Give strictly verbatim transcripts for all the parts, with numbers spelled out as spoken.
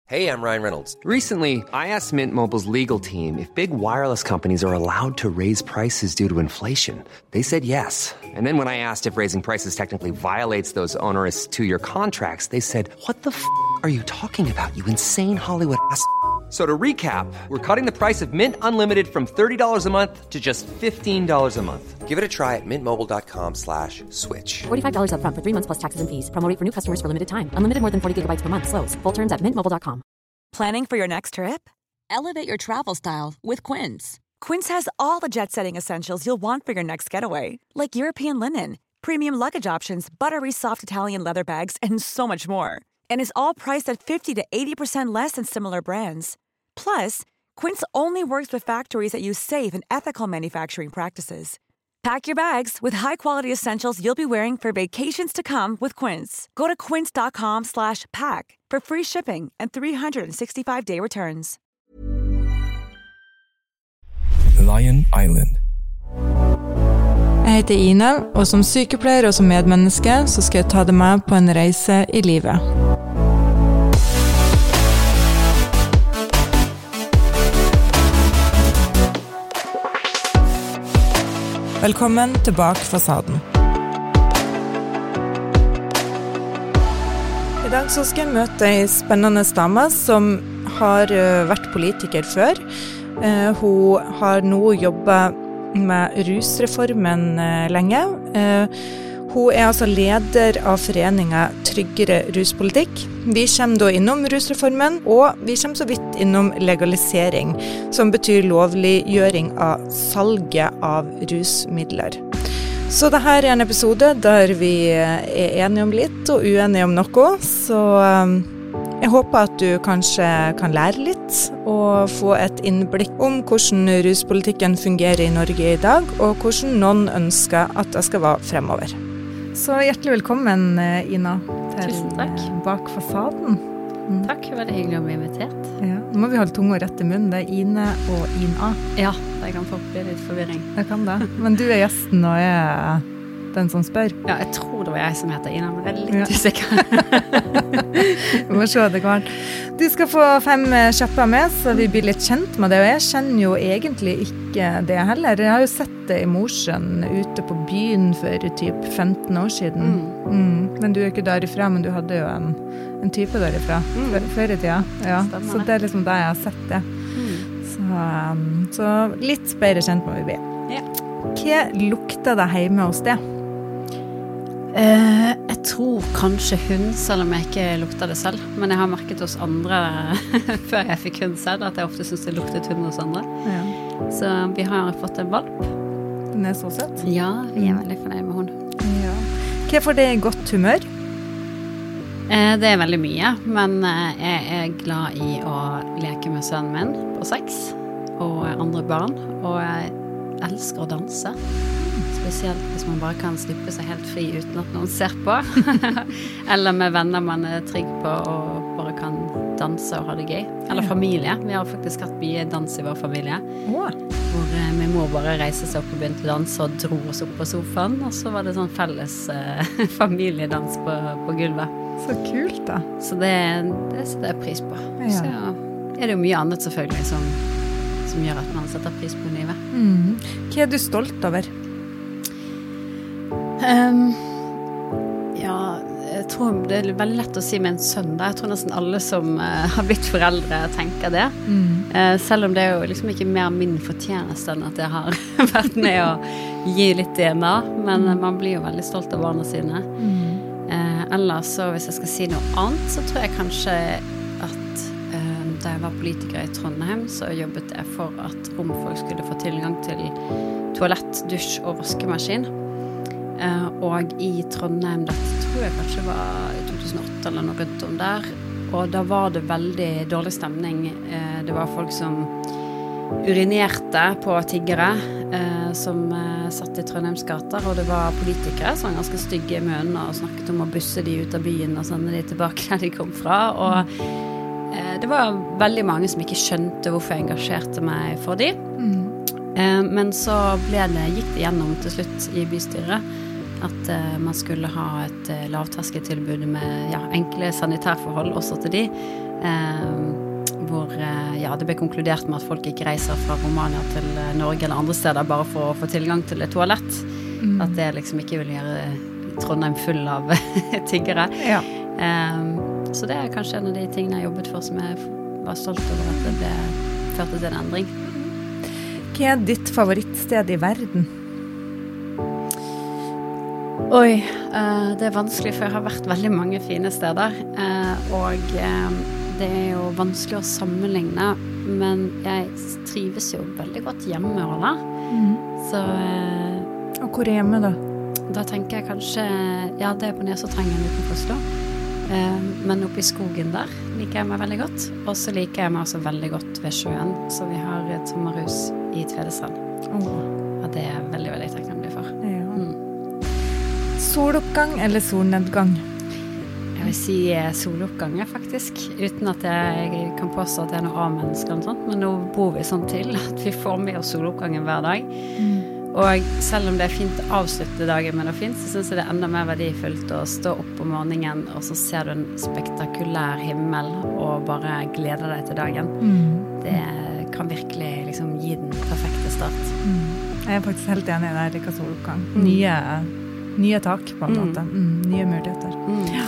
Hey, I'm Ryan Reynolds. Recently, I asked Mint Mobile's legal team if big wireless companies are allowed to raise prices due to inflation. They said yes. And then when I asked if raising prices technically violates those onerous two-year contracts, they said, what the f*** are you talking about, you insane Hollywood ass f- So to recap, we're cutting the price of Mint Unlimited from thirty dollars a month to just fifteen dollars a month. Give it a try at mintmobile.com slash switch. forty-five dollars up front for three months plus taxes and fees. Promo rate for new customers for limited time. Unlimited more than forty gigabytes per month. Slows full terms at mint mobile dot com. Planning for your next trip? Elevate your travel style with Quince. Quince has all the jet-setting essentials you'll want for your next getaway, like European linen, premium luggage options, buttery soft Italian leather bags, and so much more. And is all priced at fifty to eighty percent less than similar brands. Plus, Quince only works with factories that use safe and ethical manufacturing practices. Pack your bags with high-quality essentials you'll be wearing for vacations to come with Quince. Go to quince.com slash pack for free shipping and three sixty-five day returns. Lion Island. Jeg heter Ina, og som sykepleier og som medmenneske så skal jeg ta deg med på en reise i livet. Velkommen til Bak fasaden. I dag så skal jeg møte en spennende dame som har vært politiker før. Hun har nå jobbet med rusreformen lenge. Hun er altså leder av foreningen Tryggere ruspolitikk. Vi kommer da innom rusreformen, og vi kommer så vidt innom legalisering, som betyr lovliggjøring av salget av rusmidler. Så dette er en episode der vi er enige om litt og uenige om noe, så jeg håper at du kanskje kan lære litt og få et innblikk om hvordan ruspolitikken fungerer i Norge i dag, og hvordan noen ønsker at det skal være fremover. Så hjertelig velkommen, Ina, til Tusen takk. Bak fasaden. Mm. Takk, veldig hyggelig å bli invitert. Ja, nå må vi holde tunga rett i munnen, det er Ine og Ina. Ja, det kan få bli litt forvirring. Det kan det, men du er gjesten og jeg er den som spør. Ja, jeg tror det var jeg som heter Ina, men jeg er litt Ja. usikker. Vi må se det går. Du skal få fem kjapper med, så vi blir litt kjent med det, og jeg kjenner jo egentlig ikke det heller. Jeg har jo sett det i Mosjøen ute på byen for typ femten år siden. Mm. Mm. Men du er ikke derifra, men du hadde jo en, en type derifra mm. før i tida. Ja. Så det er liksom der jeg har sett det. Mm. Så, um, så litt bedre kjent må vi bli. Ja. Hva lukter det hjemme hos det? Uh, jeg tror kanskje hund, selv om jeg ikke lukter det selv. Men jeg har merket hos andre før jeg fikk hund selv, at jeg ofte synes det luktet hund hos andre. Ja. Så vi har fått en valp. Den er så søt. Ja, vi er veldig fornøyd med hund. Ja. Hva får det i godt humør? Uh, det er veldig mye, men uh, jeg er glad i å leke med sønnen min på seks og andre barn, og jeg elsker å danse. Spesielt hvis man bare kan slippe seg helt fri uten at noen ser på. Eller med venner man er trygg på og bare kan danse og ha det gøy. Eller familie. Vi har faktisk hatt mye dans i vår familie. Wow. Hvor eh, min mor bare reiste seg opp og begynte å danse og dro oss opp på sofaen. Og så var det sånn felles eh, familiedans på, på gulvet. Så kult da. Så det, det setter jeg pris på. Ja. Så er det jo mye annet selvfølgelig som, som gjør at man setter pris på livet. Mm. Hva er du stolt over? Um, ja, jeg tror det er veldig lett å si med en sønn da. Jeg tror nesten alle som uh, har blitt foreldre tenker det. Mm. Uh, selv om det er jo liksom ikke mer min fortjeneste enn at jeg har vært med å gi litt D N A, men uh, man blir jo veldig stolt av barna sine. Mm. Uh, ellers så hvis jeg skal si noe annet, så tror jeg kanskje at uh, da jeg var politiker i Trondheim, så jobbet jeg for at romfolk skulle få tilgang til toalett, dusj og vaskemaskin. Uh, og i Trondheim, dette tror jeg kanskje var i to tusen og åtte eller noe rundt om der, og da var det veldig dårlig stemning. Uh, det var folk som urinerte på tiggere uh, som uh, satt i Trondheims gater, og det var politikere som var ganske stygge i munnen og snakket om å busse de ut av byen og sende de tilbake der de kom fra, og uh, det var veldig mange som ikke skjønte hvorfor jeg engasjerte meg for de. Mm. Uh, men så ble det, gikk det gjennom til slutt i bystyret at uh, man skulle ha et uh, lavterskeltilbud med ja, enkle sanitærforhold også til de, eh, hvor eh, ja, det ble konkludert med at folk ikke reiser fra Romania til Norge eller andre steder bare for å få tilgang til et toalett. Mm. At det liksom ikke vil gjøre Trondheim full av tiggere. Ja. Eh, så det er kanskje en av de tingene jeg jobbet for som jeg var stolt over at det ble ført til en endring. Hva er ditt favorittsted i verden? Oi, uh, det er vanskelig, for jeg har vært veldig mange fine steder, uh, og uh, det er jo vanskelig å sammenligne, men jeg trives jo veldig godt hjemme også, mm. så... Uh, og hvor er hjemme da? Da tenker jeg kanskje, ja, det er på Nesoddtangen utenfor Oslo, uh, men oppe i skogen der liker jeg meg veldig godt, og så liker jeg meg også veldig godt ved sjøen, så vi har et sommerhus i Tvedestrand. Oh. Ja, det er jeg veldig, veldig takknemlig for. Ja. Mm. Soloppgang eller solnedgang? Jeg vil si soloppgang faktisk, uten at jeg kan påstå at jeg er noe A-menneske eller sånt, men nå bor vi sånn til at vi får med oss soloppgangen hver dag. Mm. Og selv om det er fint å avslutte dagen med noe fint, så synes jeg det er enda mer verdifullt å stå opp om morgenen, og så ser du en spektakulær himmel, og bare gleder deg til dagen. Mm. Det kan virkelig liksom gi den perfekte start. Mm. Jeg er faktisk helt enig i det, like soloppgang. Mm. Nye... Nye tak, på en mm. måte. Mm, nye muligheter. Mm. Ja.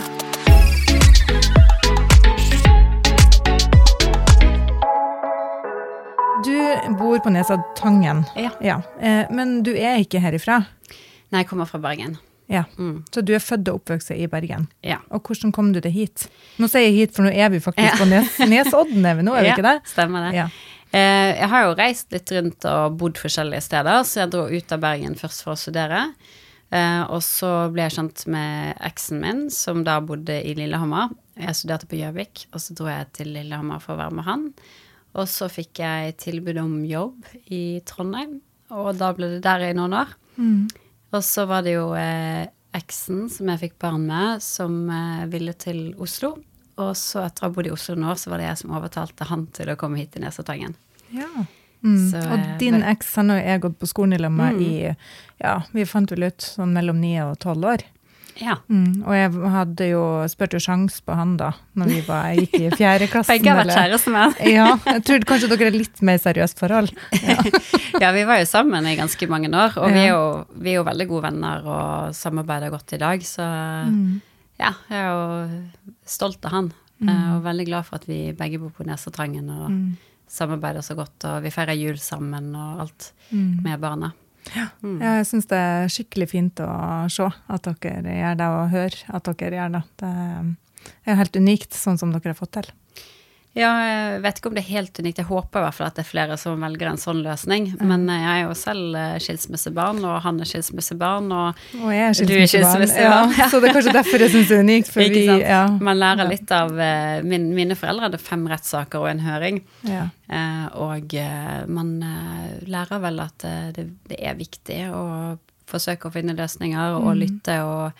Du bor på Nesoddtangen. Ja. Ja. Eh, men du er ikke herifra? Nei, jeg kommer fra Bergen. Ja, mm. Så du er født og oppvokst i Bergen. Ja. Og hvordan kom du deg hit? Nå sier jeg hit, for nå er vi faktisk ja. på Nes Nesodden, er vi nå, er vi ja, ikke det? Stemmer det. Ja. Eh, jeg har jo reist litt rundt og bodd forskjellige steder, så jeg dro ut av Bergen først for å studere. Uh, og så ble jeg kjent med eksen min, som da bodde i Lillehammer. Jeg studerte på Gjøvik, og så dro jeg til Lillehammer for å være med han. Og så fikk jeg tilbud om jobb i Trondheim, og da ble det der i noen år. Mm. Og så var det jo eh, eksen som jeg fikk barn med, som eh, ville til Oslo. Og så etter å ha bodd i Oslo noen år, så var det jeg som overtalte han til å komme hit til Nesoddtangen. Ja. Mm. Så, og din eks, han og jeg gått på skolen i lamma mm. i, ja, vi fant vel ut sånn mellom ni og tolv år. Ja. Mm. Og jeg hadde jo spurt jo sjans på han da, når vi var, gikk i fjerde klassen. Begge har vært kjæreste med. Ja, jeg tror kanskje dere er litt mer seriøst forhold. Ja. Ja, vi var jo sammen i ganske mange år, og ja. vi, er jo, vi er jo veldig gode venner og samarbeider godt i dag, så mm. ja, jeg er jo stolt av han, mm. og veldig glad for at vi begge bor på Nesoddtangen, og mm. samarbeider så godt, og vi feirer jul sammen og alt mm. med barna. Ja. Mm. Ja, jeg synes det er skikkelig fint å se at dere gjør det, og høre at dere gjør det. Det er helt unikt, sånn som dere har fått til. Ja, jeg vet ikke om det er helt unikt. Jeg håper i hvert fall at det er flere som velger en sånn løsning. Mm. Men jeg er jo selv skilsmissebarn, og han er skilsmissebarn, og, og jeg er skilsmissebarn. skilsmissebarn. Ja, så det er kanskje derfor jeg synes det er unikt. For vi, ja. Man lærer litt av, min, mine foreldre hadde fem rettssaker og en høring. Ja. Og man lærer vel at det, det er viktig å forsøke å finne løsninger, og mm. lytte,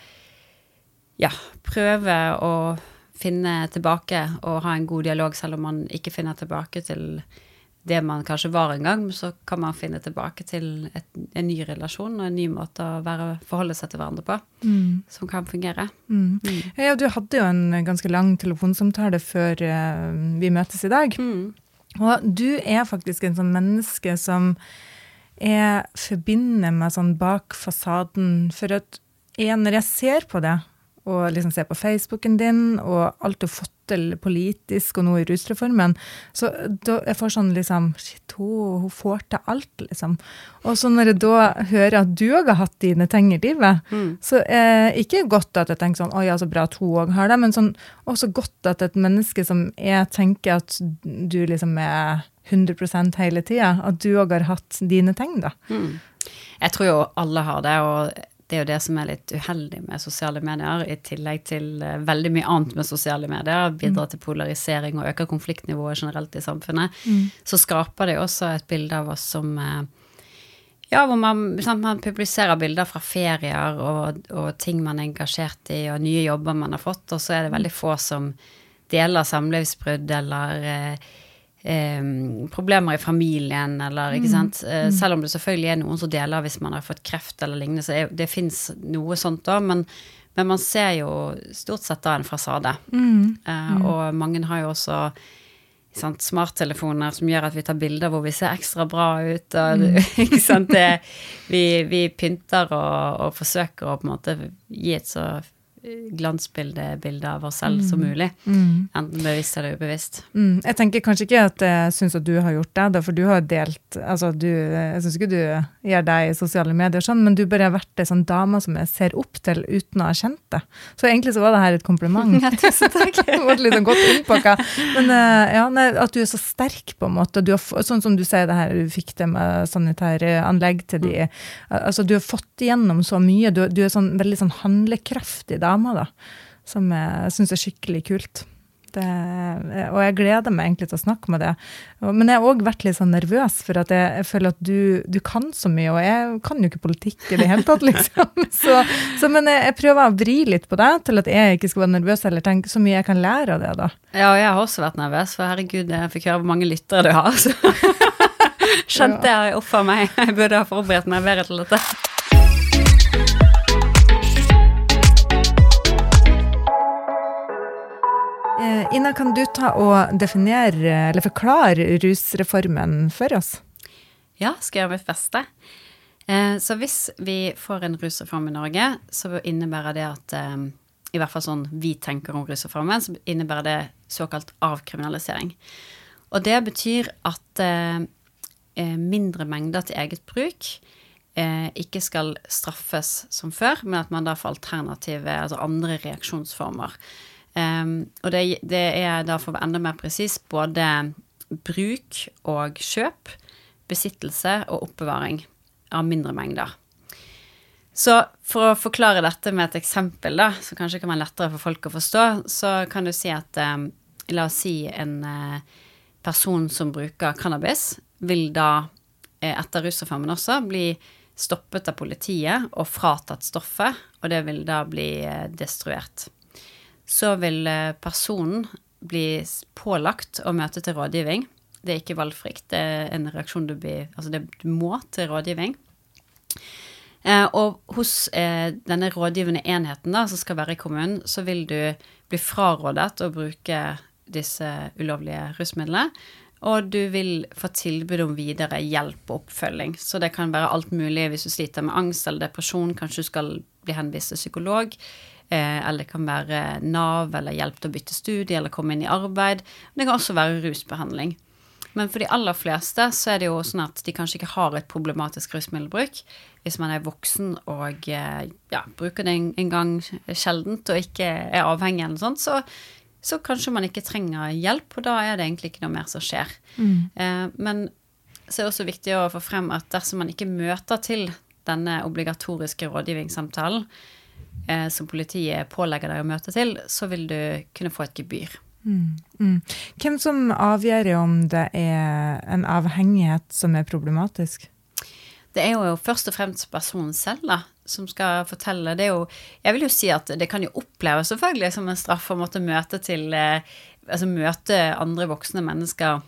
og ja, prøve å finne tilbake og ha en god dialog, selv om man ikke finner tilbake til det man kanskje var en gang, så kan man finne tilbake til et, en ny relasjon og en ny måte å være, forholde seg til hverandre på, mm. som kan fungere. Mm. Mm. Ja, du hadde jo en ganske lang telefonsamtale før uh, vi møtes i dag, mm. og du er faktisk en sånn menneske som jeg forbinder meg sånn bak fasaden, for at jeg, når jeg ser på det, og liksom se på Facebooken din, og alt du har fått til politisk, og nå i rusreformen, så da jeg får sånn liksom, shit, hun, hun får til alt, liksom. Og så når jeg da hører at du også har hatt dine ting i livet, mm. så er det ikke godt at jeg tenker sånn, oi, ja, så bra at hun også har det, men sånn, også godt at et menneske som jeg tenker at du liksom er hundre prosent hele tiden, at du også har hatt dine ting, da. Mm. Jeg tror jo alle har det, og det er jo det som er litt uheldig med sosiale medier, i tillegg til uh, veldig mye annet med sosiale medier, bidrar til polarisering og øker konfliktnivået generelt i samfunnet, mm. så skaper det også et bilde av oss som, uh, ja, hvor man, sant, man publiserer bilder fra ferier og, og ting man er engasjert i, og nye jobber man har fått, og så er det veldig få som deler samlivsbrudd eller uh, Um, problemer i familien eller, ikke sant, uh, mm. selv om det selvfølgelig er noen som deler hvis man har fått kreft eller lignende, så det, det finnes noe sånt da, men, Men man ser jo stort sett da en fasade. Mm. Eh, og mange har jo også sant, smarttelefoner som gjør at vi tar bilder hvor vi ser ekstra bra ut. Og, mm. ikke sant? Det, vi, vi pynter og, og forsøker å på en måte gi et så glansbilde bilde av oss selv mm. som mulig. Mm. Enten bevisst eller ubevisst. Mm. Jeg tenker kanskje ikke at jeg synes at du har gjort det, da, for du har delt, altså du, jeg synes ikke du gjør deg i sosiale medier sånn, men du bare har vært en sånn dame som jeg ser opp til uten å ha kjent det. Så egentlig så var det her et kompliment. Ja, tusen takk. Det var litt sånn godt innpakket. Men ja, nei, at du er så sterk på en måte, du har, sånn som du sier det her, du fikk det med sanitære anlegg til de, mm. altså du har fått igjennom så mye, du, du er sånn veldig sånn handlekraftig da, da, som jeg synes er skikkelig kult. Det, og jeg gleder meg egentlig til å snakke med det. Men jeg har også vært litt sånn nervøs, for at jeg, jeg føler at du, du kan så mye, og jeg kan jo ikke politikk i det hele tatt, liksom. Så, så, men jeg, jeg prøver å vri litt på det, til at jeg ikke skal være nervøs, eller tenke så mye jeg kan lære av det, da. Ja, og jeg har også vært nervøs, for herregud, jeg fikk høre hvor mange lyttere du har, så skjønte jeg opp for meg. Jeg burde ha forberedt meg bedre til dette. Ina, kan du ta og definere, eller forklare rusreformen for oss? Ja, skal jeg gjøre mitt beste. Så hvis vi får en rusreform i Norge, så innebærer det at, i hvert fall sånn vi tenker om rusreformen, så innebærer det såkalt avkriminalisering. Og det betyr at mindre mengder til eget bruk ikke skal straffes som før, men at man da får alternative, altså andre reaksjonsformer. Um, og det, det er da for å være enda mer presis både bruk og kjøp, besittelse og oppbevaring av mindre mengder. Så for å forklare dette med et eksempel da, så kanskje kan man lettere for folk å forstå, så kan du si at um, la oss si en uh, person som bruker cannabis vil da uh, etter rusreformen også bli stoppet av politiet og fratatt stoffet, og det vil da bli uh, destruert. Så vil personen bli pålagt å møte til rådgivning. Det er ikke valgfrikt, det er en reaksjon du, blir, altså det, du må til rådgivning. Eh, og hos eh, denne rådgivende enheten da, som skal være i kommunen, så vil du bli frarådet å bruke disse ulovlige rusmidlene, og du vil få tilbud om videre hjelp og oppfølging. Så det kan være alt mulig hvis du sliter med angst eller depresjon, kanskje du skal bli henvist til psykolog, eller det kan være NAV, eller hjelp til å bytte studie, eller komme inn i arbeid. Det kan også være rusbehandling. Men for de aller fleste så er det jo sånn at de kanskje ikke har et problematisk rusmiddelbruk. Hvis man er voksen og ja, bruker det en, en gang sjeldent og ikke er avhengig eller noe sånt, så, så kanskje man ikke trenger hjelp, og da er det egentlig ikke noe mer som skjer. Mm. Eh, men så er det også viktig å få frem at dersom man ikke møter til denne obligatoriske rådgivningssamtalen, eh, som politiet pålegger deg å møte til, så vil du kunne få et gebyr. Mm, mm. Hvem som avgjør om det er en avhengighet som er problematisk? Det er jo først og fremst personen selv da, som skal fortelle. Det er jo, jeg vil jo si at det kan jo oppleves selvfølgelig som en straff å måtte møte til, eh, altså møte andre voksne mennesker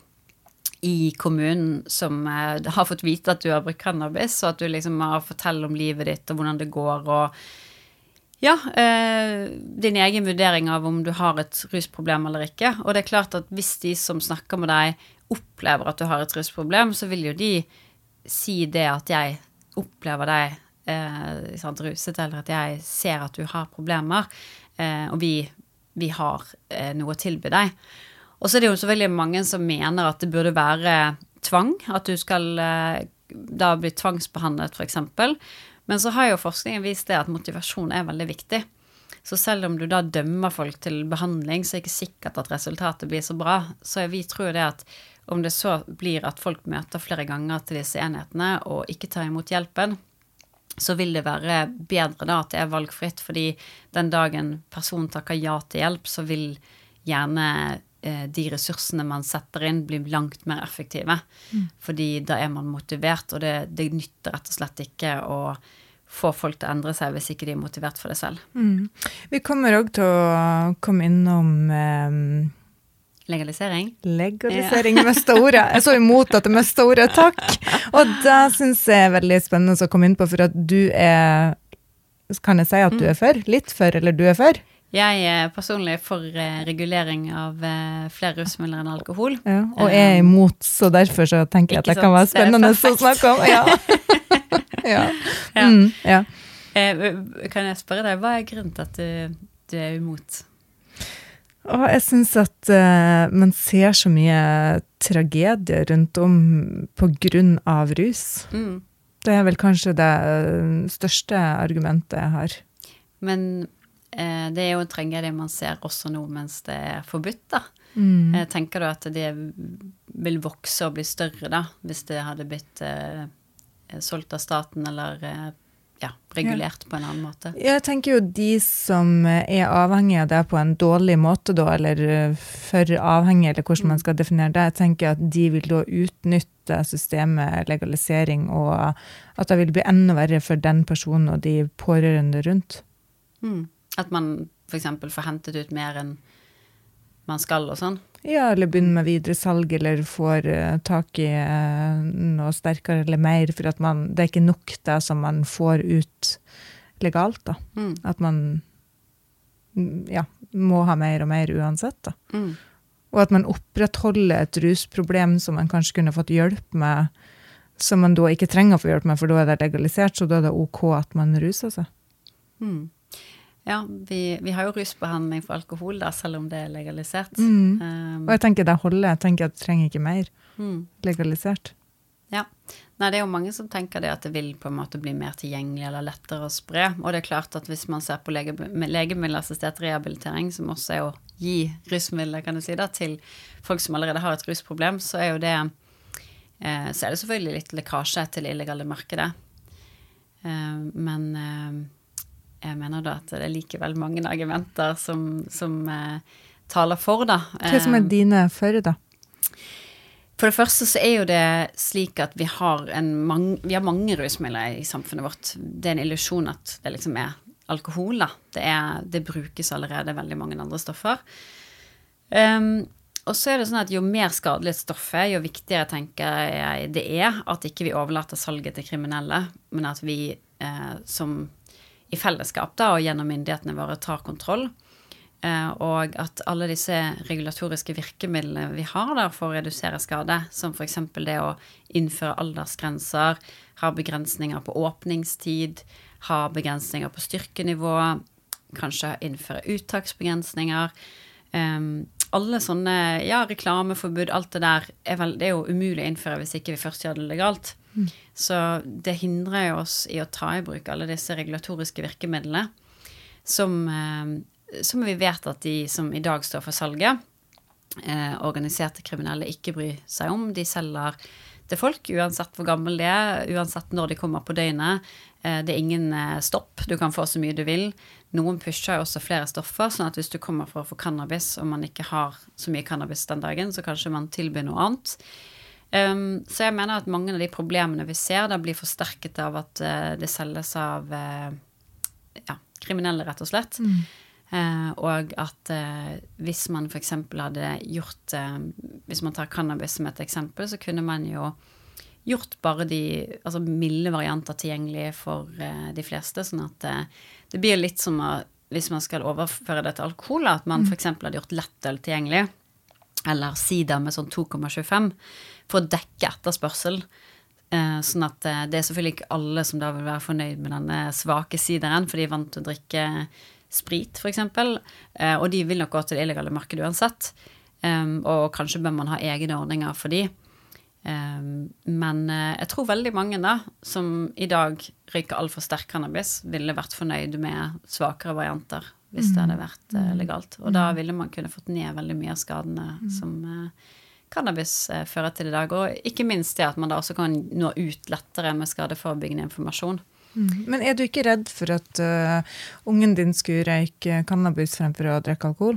i kommunen som eh, har fått vite at du har brukt cannabis, og at du liksom må fortelle om livet ditt og hvordan det går, og ja, eh, din egen vurdering av om du har et rusproblem eller ikke. Og det er klart at hvis de som snakker med deg opplever at du har et rusproblem, så vil jo de si det at jeg opplever deg eh, sant, ruset, eller at jeg ser at du har problemer, eh, og vi, vi har eh, noe å tilby deg. Og så er det jo selvfølgelig mange som mener at det burde være tvang, at du skal eh, da bli tvangsbehandlet for eksempel. Men så har jo forskningen vist det at motivasjon er veldig viktig. Så selv om du da dømmer folk til behandling, så er det ikke sikkert at resultatet blir så bra. Så vi tror det at om det så blir at folk møter flere ganger til disse enhetene og ikke tar imot hjelpen, så vil det være bedre da at det er valgfritt, fordi den dagen personen takker ja til hjelp, så vil gjerne eh, de ressursene man setter inn bli langt mer effektive. Mm. Fordi da er man motivert, og det, det nytter rett og slett ikke å få folk til å endre seg hvis ikke de er motivert for det selv. Mm. Vi kommer også til å komme innom eh, legalisering. Legalisering ja. Med store. Jeg er så imot at det er med store, takk. Og det synes jeg er veldig spennende å komme inn på, for at du er kan jeg si at du er for? Litt for, eller du er for? Jeg er personlig for uh, regulering av uh, flere rusmidler enn alkohol. Ja, og jeg er imot, så derfor så tenker jeg at det kan være spennende å snakke om. Ja. ja. ja. Mm, ja. Uh, kan jeg spørre deg, hva er grunnen til at du, du er imot? Og jeg synes at uh, man ser så mye tragedie rundt om på grunn av rus. Mm. Det er vel kanskje det største argumentet jeg har. Men eh, det er jo en tragedie man ser også nå mens det er forbudt da. Mm. Eh, tenker du at det vil vokse og bli større da, hvis det hadde blitt eh, solgt av staten eller eh, ja, regulert ja. På en annen måte? Jeg tenker jo de som er avhengige av det på en dårlig måte da, eller for avhengige, eller hvordan man skal definere det, jeg tenker at de vil da utnytte systemet, legalisering, og at det vil bli enda verre for den personen og de pårørende rundt. Mm. At man for eksempel får hentet ut mer enn man skal og sånn? Ja, eller begynner med videre salg, eller får uh, tak i uh, noe sterkere eller mer, for at man, det er ikke nok det som man får ut legalt da. Mm. At man ja, må ha mer og mer uansett da. Mm. Og at man opprettholder et rusproblem som man kanskje kunne fått hjelp med, som man da ikke trenger å få hjelp med, for da er det legalisert, så da er det ok at man ruser seg. Mm. Ja, vi, vi har jo rusbehandling for alkohol da, selv om det er legalisert. Mm. Um, og jeg tenker det holder, jeg tenker at det trenger ikke mer mm. legalisert. Ja, nei, det er jo mange som tenker det at det vil på en måte bli mer tilgjengelig eller lettere å spre, og det er klart at hvis man ser på lege, legemiddelassistert rehabilitering, som også er å gi rusmidler, kan du si da, til folk som allerede har et rusproblem, så er jo det, eh, så er det selvfølgelig litt lekkasje til det illegale markedet. Eh, men... Eh, Jeg mener da at det er likevel mange argumenter som, som eh, taler for da. Hva som er dine for da? For det første så er jo det slik at vi har, en mang, vi har mange rusmidler i samfunnet vårt. Det er en illusjon at det liksom er alkohol da. Det, er, det brukes allerede veldig mange andre stoffer. Um, og så er det sånn at jo mer skadelig stoffet, jo viktigere tenker jeg det er at ikke vi overlater salget til kriminelle, men at vi eh, som i fellesskap da, og gjennom myndighetene våre tar kontroll, eh, og at alle disse regulatoriske virkemidlene vi har da, for å redusere skade, som for eksempel det å innføre aldersgrenser, ha begrensninger på åpningstid, ha begrensninger på styrkenivå, kanskje innføre uttaksbegrensninger, eh, alle sånne, ja, reklameforbud, alt det der, er vel, det er jo umulig å innføre hvis ikke vi først gjør det legalt. Mm. Så det hindrer jo oss i å ta i bruk alle disse regulatoriske virkemidlene som, eh, som vi vet at de som i dag står for salget, eh, organiserte kriminelle ikke bryr seg om. De selger til folk, uansett hvor gammel de er, uansett når de kommer på døgnet. Eh, det er ingen eh, stopp, du kan få så mye du vil. Noen pusher jo også flere stoffer, sånn at hvis du kommer for å få cannabis, og man ikke har så mye cannabis den dagen, så kanskje man tilbyr noe annet. Um, så jeg mener at mange av de problemene vi ser da blir forsterket av at uh, det selges av uh, ja, kriminelle rett og slett. Mm. Uh, og at uh, hvis man for eksempel hadde gjort, uh, hvis man tar cannabis som et eksempel, så kunne man jo gjort bare de altså milde varianter tilgjengelige for uh, de fleste, sånn at uh, det blir litt som uh, hvis man skal overføre det til alkohol, at man mm. for eksempel hadde gjort lettøl tilgjengelig, eller sider med sånn to komma tjuefem, for å dekke etterspørsel. Eh, sånn at eh, det er selvfølgelig ikke alle som da vil være fornøyd med denne svake sideren, for de er vant til å drikke sprit, for eksempel. Eh, og de vil nok gå til det illegale markedet uansett. Um, og kanskje bør man ha egne ordninger for de. Um, men eh, jeg tror veldig mange da, som i dag ryker alt for sterk cannabis, ville vært fornøyd med svakere varianter, hvis det hadde vært uh, legalt. Og da ville man kunne fått ned veldig mye av skadene mm. som uh, cannabis uh, fører til i dag. Og ikke minst det at man da også kan nå ut lettere med skadeforebyggende informasjon. Mm. Men er du ikke redd for at uh, ungen din skulle røyke cannabis fremfor å drikke alkohol?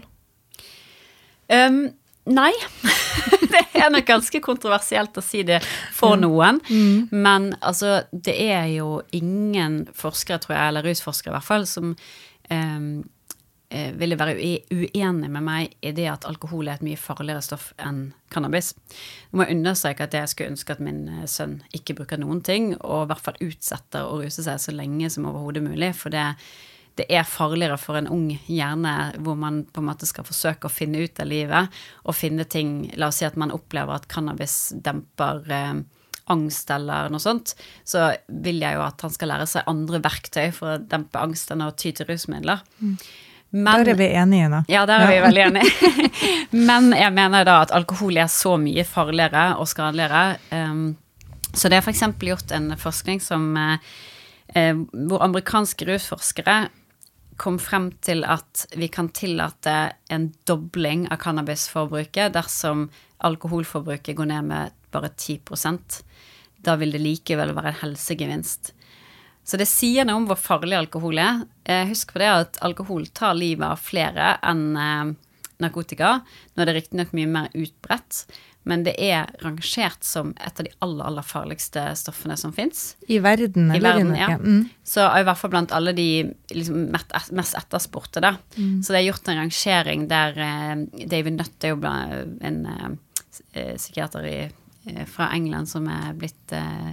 Um, nei. Det er nok ganske kontroversielt å si det for noen. Mm. Men altså, det er jo ingen forskere, tror jeg, eller rusforskere i hvert fall, som um, eh, ville være uenig med meg I det at alkohol er et mye farligere stoff enn cannabis. Jeg må understreke at jeg skulle ønske at min sønn ikke bruker noen ting, og I hvert fall utsetter å ruse seg så lenge som overhodet mulig, for det, det er farligere for en ung hjerne hvor man på en måte skal forsøke å finne ut av livet, og finne ting, la oss si at man opplever at cannabis demper eh, angst eller noe sånt, så vil jeg jo at han skal lære seg andre verktøy for å dempe angsten og ty til rusmidler. Mm. Men, der er vi enige da. Ja, der er vi veldig enige. Men jeg mener da at alkohol er så mye farligere og skadeligere. Um, så det er for eksempel gjort en forskning som, uh, hvor amerikanske rusforskere kom frem til at vi kan tillate en dobling av cannabisforbruket dersom alkoholforbruket går ned med bare ti prosent. Da vil det likevel være en helsegevinst. Så det sier noe om hvor farlig alkohol er. Eh, husk på det at alkohol tar livet av flere enn eh, narkotika. Nå er det riktig nok mye mer utbredt, men det er rangert som et av de aller, aller farligste stoffene som finnes. I verden? I eller verden, i ja. Mm. Så I hvert fall blant alle de liksom, mest etterspurte da. Mm. Så det er gjort en rangering der eh, David Nutt er jo en eh, psykiater i fra England som er blitt eh,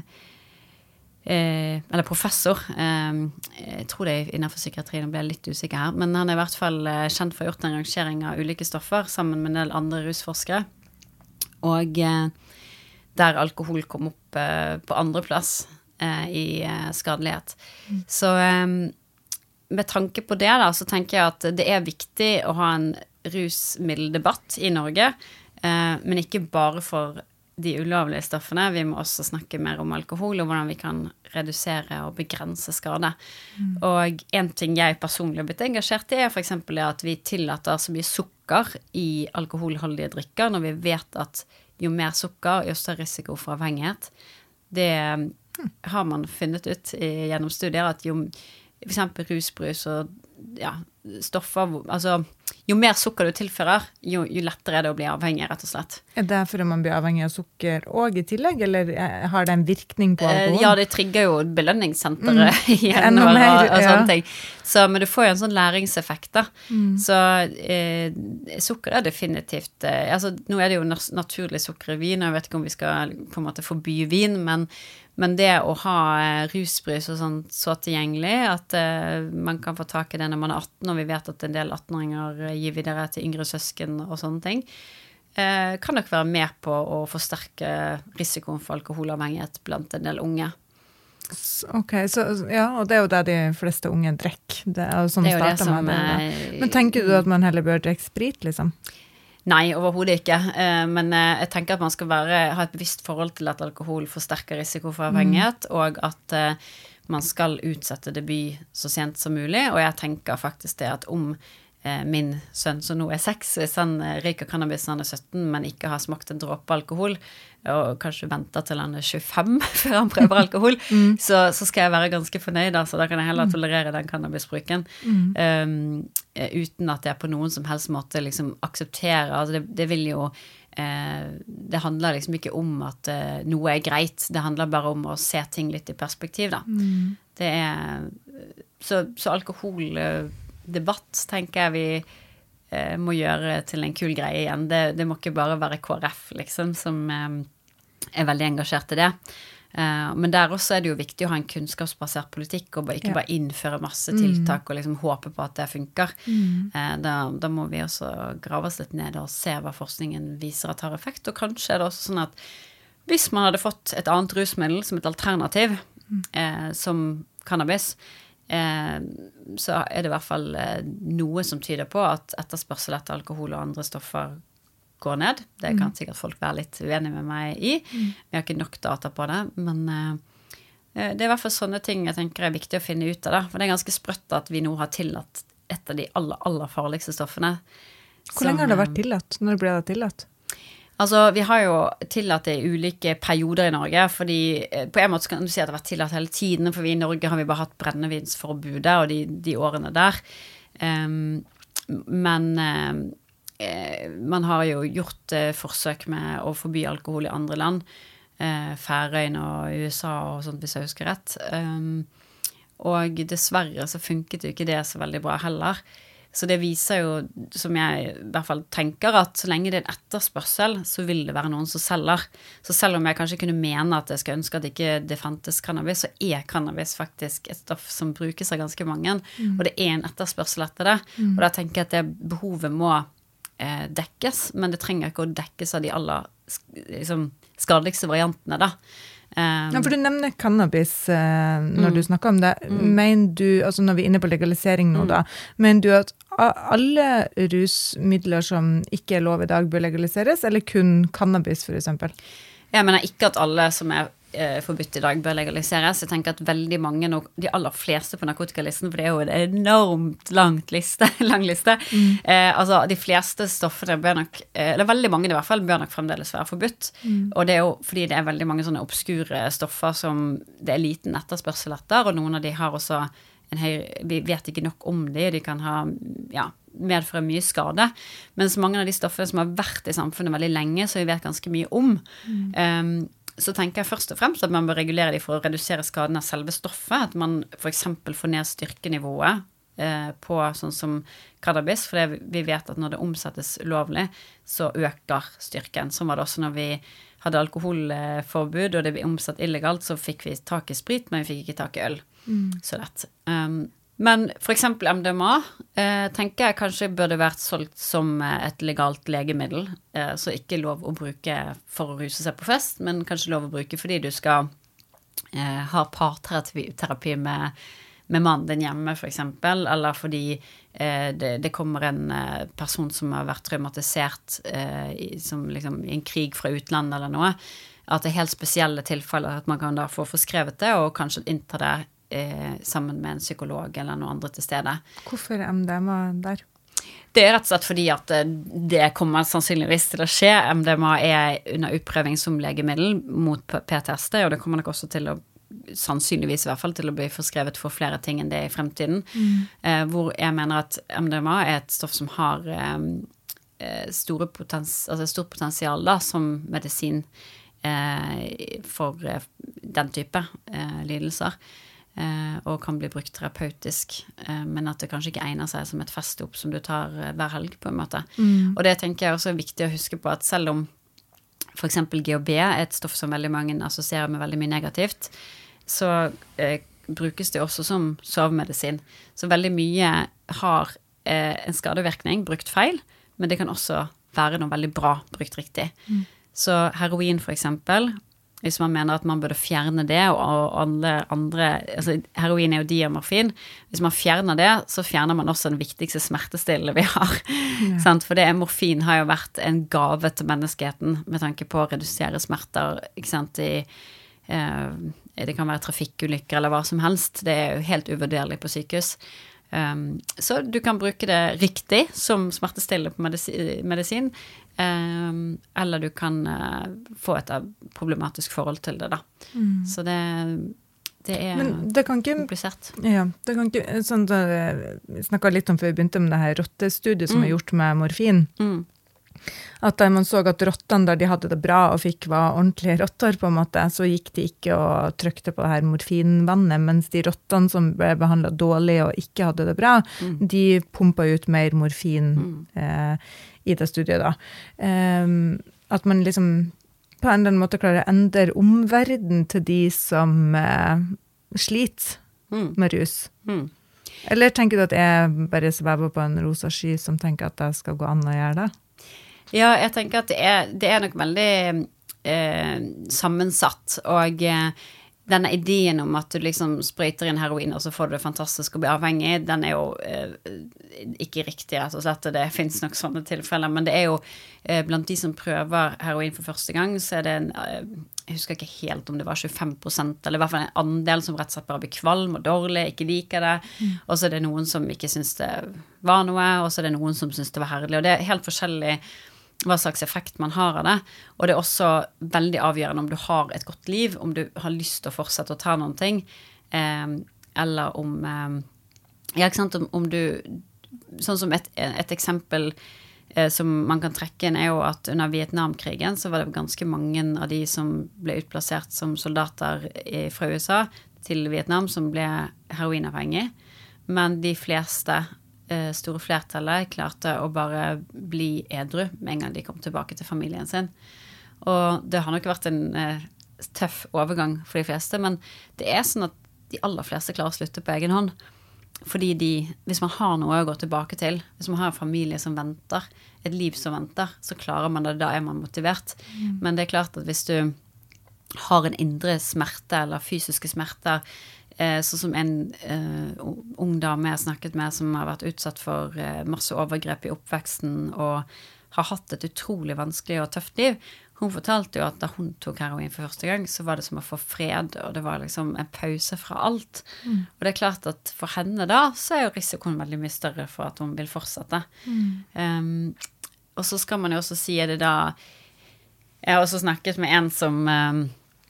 eh, eller professor eh, jeg tror det er innenfor psykiatrien, jeg ble litt usikker her, men han er I hvert fall eh, kjent for å ha gjort en rangering av ulike stoffer sammen med en del andre rusforskere og eh, der alkohol kom opp eh, på andre plass eh, I eh, skadelighet mm. så eh, med tanke på det da, så tenker jeg at det er viktig å ha en rusmiddeldebatt I Norge eh, men ikke bare for de ulovlige stoffene, vi må også snakke mer om alkohol og hvordan vi kan redusere og begrense skade. Mm. Og en ting jeg personlig har blitt engasjert I er for eksempel at vi tillater så mye sukker I alkoholholdige drikker, når vi vet at jo mer sukker, jo større risiko for avhengighet. Det har man funnet ut I, gjennom studier at jo for eksempel rusbrus og ja, stoffer, altså jo mer sukker du tilfører, jo, jo lettere er det å bli avhengig, rett og slett. Er det for at man blir avhengig av sukker og I tillegg, eller har det en virkning på alkohol? Ja, det trigger jo belønningssenteret mm. igjen og, og, og sånne ting. Så, men du får jo en sånn læringseffekt da. Mm. Så eh, sukker er definitivt, eh, altså nå er det jo naturlig sukker I vin, og jeg vet ikke om vi skal på en måte forby vin, men Men det å ha eh, rusbrus og sånt så tilgjengelig, at eh, man kan få tak I det når man er atten, og vi vet at en del attenåringer gir videre til yngre søsken og sånne ting, eh, kan nok være med på å forsterke risikoen for alkoholavhengighet blant en del unge. Ok, så, ja, og det er jo det de fleste unge drikker. Det er jo som det er jo det som, med det. Da. Men tenker du at man heller bør drikke sprit, liksom? Nei, overhodet ikke, men jeg tenker at man skal være, ha et bevisst forhold til at alkohol forsterker risiko for avhengighet, mm. og at man skal utsette debut så sent som mulig, og jeg tenker faktisk det at om min sønn som nå er seks, hvis han røyker cannabis når han er sytten, men ikke har smakt en dråpe alkohol, og kanskje venter til han er tjuefem før han prøver alkohol, mm. så, så skal jeg være ganske fornøyd, altså da kan jeg heller tolerere den cannabisbruken, mm. um, uten at jeg på noen som helst måte liksom aksepterer, altså det, det vil jo, eh, det handler liksom ikke om at eh, noe er greit, det handler bare om å se ting litt I perspektiv da. Mm. Det er, så, så alkohol debatt, tenker jeg vi eh, må gjøre til en kul greie igjen. Det, det må ikke bare være K R F, liksom, som eh, er veldig engasjert I det. Eh, men der også er det jo viktig å ha en kunnskapsbasert politikk, og ikke ja. Bare innføre masse tiltak, mm. og liksom håpe på at det funker. Mm. Eh, da, da må vi også grave oss litt ned og se hva forskningen viser at har effekt, og kanskje er det også sånn at hvis man hadde fått et annet rusmiddel som et alternativ, mm. eh, som cannabis, Eh, så er det I hvert fall eh, noe som tyder på at etterspørsel etter alkohol og andre stoffer går ned. Det kan sikkert folk være litt uenige med meg I. Mm. Vi har ikke nok data på det, men eh, det er I hvert fall sånne ting jeg tenker er viktig å finne ut av det. For det er ganske sprøtt at vi nå har tillatt et av de aller, aller farligste stoffene. Hvor lenge har det vært tillatt? Når ble det tillatt? Altså, vi har jo tillatt det I ulike perioder I Norge, fordi på en måte kan du si at det har vært tillatt hele tiden, for vi I Norge har vi bare hatt brennevinsforbudet og de, de årene der. Um, men uh, man har jo gjort uh, forsøk med å forby alkohol I andre land, uh, Færøyene og USA og sånt, hvis jeg husker rett. Um, og dessverre så funket jo ikke det så veldig bra heller. Så det viser jo, som jeg i hvert fall tenker, at så lenge det er en etterspørsel, så vil det være noen som selger. Så selv om jeg kanskje kunne mene at jeg skal ønske at ikke det fantes cannabis, så er cannabis faktisk et stoff som brukes av ganske mange, mm. og det er en etterspørsel etter det. Mm. Og da tenker jeg at det behovet må eh, dekkes, men det trenger ikke å dekkes av de aller liksom, skadeligste variantene da. Um, ja, for du nevner cannabis eh, når mm. du snakker om det. Mm. Mener du, altså når vi er inne på legalisering nå mm. da, mener du at alle rusmidler som ikke er lov i dag bør legaliseres, eller kun cannabis for eksempel? Jeg mener ikke at alle som er eh, forbudt i dag bør legaliseres. Jeg tenker at veldig mange, de aller fleste på narkotikalisten, for det er jo en enormt langt liste, lang liste, mm. eh, altså de fleste stoffene bør nok, eh, eller veldig mange i hvert fall, bør nok fremdeles være forbudt. Mm. Og det er jo fordi det er veldig mange sånne obskure stoffer som det er liten etterspørsel etter, og noen av de har også en høy, vi vet ikke nok om de, de kan ha, ja, medføre mye skade, mens mange av de stoffene som har vært i samfunnet veldig lenge, så vi vet ganske mye om, mm. um, så tenker jeg først og fremst at man bør regulere de for å redusere skaden av selve stoffet, at man for eksempel får ned styrkenivået eh, på sånn som cannabis, for det, vi vet at når det omsettes ulovlig, så øker styrken. Sånn var det også når vi hadde alkoholforbud, og det ble omsatt illegalt, så fikk vi tak i sprit, men vi fikk ikke tak i øl. Mm. Så lett. Um, men for eksempel M D M A, eh, tenker jeg kanskje burde vært solgt som et legalt legemiddel, eh, så ikke lov å bruke for å ruse seg på fest, men kanskje lov å bruke fordi du skal eh, ha parterapi med, med mannen din hjemme for eksempel, eller fordi eh, det, det kommer en eh, person som har vært traumatisert eh, i, som liksom, i en krig fra utlandet eller noe, at det er helt spesielle tilfeller at man kan da få forskrevet det, og kanskje innta det Eh, sammen med en psykolog eller noen andre til stede. Hvorfor er M D M A der? Det er rett og slett fordi at det kommer sannsynligvis til å skje. M D M A er under utprøving som legemiddel mot P T S D, og det kommer nok også til å, sannsynligvis i hvert fall, til å bli forskrevet for flere ting enn det i fremtiden. Mm. Eh, hvor jeg mener at M D M A er et stoff som har eh, store potens, altså stort potensial da, som medisin eh, for eh, den type eh, lidelser. Uh, og kan bli brukt terapeutisk, uh, men at det kanskje ikke egner seg som et festop som du tar uh, hver helg på en måte. Mm. Og det tenker jeg også er viktig å huske på, at selv om for eksempel G H B er et stoff som veldig mange assosierer med veldig mye negativt, så uh, brukes det også som sovemedisin. Så veldig mye har uh, en skadevirkning brukt feil, men det kan også være noe veldig bra brukt riktig. Mm. Så heroin for eksempel, hvis man mener at man burde fjerne det, og alle andre, altså heroin er jo diamorfin, hvis man fjerner det, så fjerner man også den viktigste smertestillende vi har. Ja. For det morfin har jo vært en gave til menneskeheten, med tanke på å redusere smerter, ikke sant, i, eh, det kan være trafikkulykker eller hva som helst, det er jo helt uvurderlig på sykehus. Um, så du kan bruke det riktig som smertestillende på medisin, medisin um, eller du kan uh, få et problematisk forhold til det da. Mm. Så det, det er Men det kan ikke, komplisert. Ja, det kan ikke, sånn da, vi snakket litt om før vi begynte med det her rottestudiet som mm. er gjort med morfin. Mm. At da man så at rottene der de hadde det bra og fikk var ordentlige rotter på en måte, så gikk de ikke og trykte på det her morfinvannet, mens de rottene som ble behandlet dårlig og ikke hadde det bra, mm. de pumpet ut mer morfin mm. eh, i det studiet da. Um, at man liksom på en eller annen måte klarer å endre omverden til de som eh, sliter mm. med rus. Mm. Eller tenker du at jeg bare svever på en rosa sky som tenker at det skal gå an å gjøre det? Ja, jeg tenker at det er, det er nok veldig eh, sammensatt, og eh, denne ideen om at du liksom sprøyter inn heroin, og så får du det fantastisk å bli avhengig, den er jo eh, ikke riktig, rett og slett, det finnes nok sånne tilfeller, men det er jo eh, blant de som prøver heroin for første gang, så er det en, eh, jeg husker ikke helt om det var tjuefem prosent, eller i hvert fall en andel som rett og slett bare blir kvalm og dårlig, ikke liker det, mm. og så er det noen som ikke synes det var noe, og så er det noen som synes det var herlig, og det er helt forskjellig hva slags effekt man har av det, og det er også veldig avgjørende om du har et godt liv, om du har lyst til å fortsette å ta noen ting, eh, eller om, eh, ja, ikke sant, om, om du, sånn som et, et eksempel eh, som man kan trekke inn er jo at under Vietnamkrigen så var det ganske mange av de som ble utplassert som soldater i, fra U S A til Vietnam som ble heroinavhengig, men de fleste eh, store flertallet klarte å bare bli edru med en gang de kom tilbake til familien sin. Og det har nok vært en eh, tøff overgang for de fleste, men det er sånn at de aller fleste klarer å slutte på egen hånd. Fordi de, hvis man har noe å gå tilbake til, hvis man har en familie som venter, et liv som venter, så klarer man det, da er man motivert. Mm. Men det er klart at hvis du har en indre smerte eller fysiske smerter, eh, sånn som en eh, ung dame jeg har snakket med som har vært utsatt for eh, masse overgrep i oppveksten og har hatt et utrolig vanskelig og tøft liv. Hun fortalte jo at da hun tok heroin for første gang, så var det som å få fred, og det var liksom en pause fra alt. Mm. Og det er klart at for henne da, så er jo risikoen veldig mye større for at hun vil fortsette. Mm. Um, og så skal man jo også si det da, jeg har også snakket med en som, um,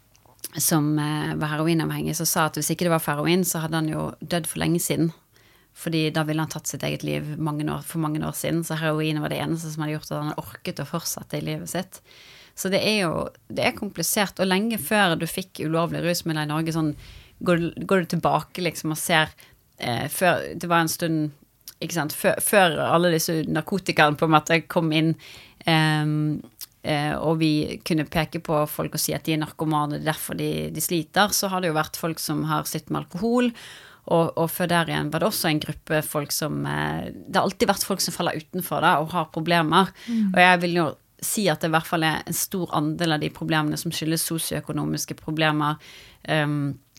som uh, var heroinavhengig, som sa at hvis ikke det var for heroin, så hadde han jo dødd for lenge siden. Fordi da ville han tatt sitt eget liv mange år, for mange år siden, så heroin var det eneste som hadde gjort at han orket å fortsette i livet sitt. Så det er jo, det er komplisert, og lenge før du fikk ulovlig rusmidler i Norge, sånn, går, går du tilbake liksom og ser, eh, før, det var en stund, ikke sant, før, før alle disse narkotikerne på en måte kom inn, eh, eh, og vi kunne peke på folk og si at de er narkomane, derfor de, de sliter, så har det jo vært folk som har slitt med alkohol, og, og før der igjen var det også en gruppe folk som, eh, det har alltid vært folk som faller utenfor da, og har problemer, mm. og jeg vil jo si at det i hvert fall er en stor andel av de problemene som skyldes sosioøkonomiske problemer, um,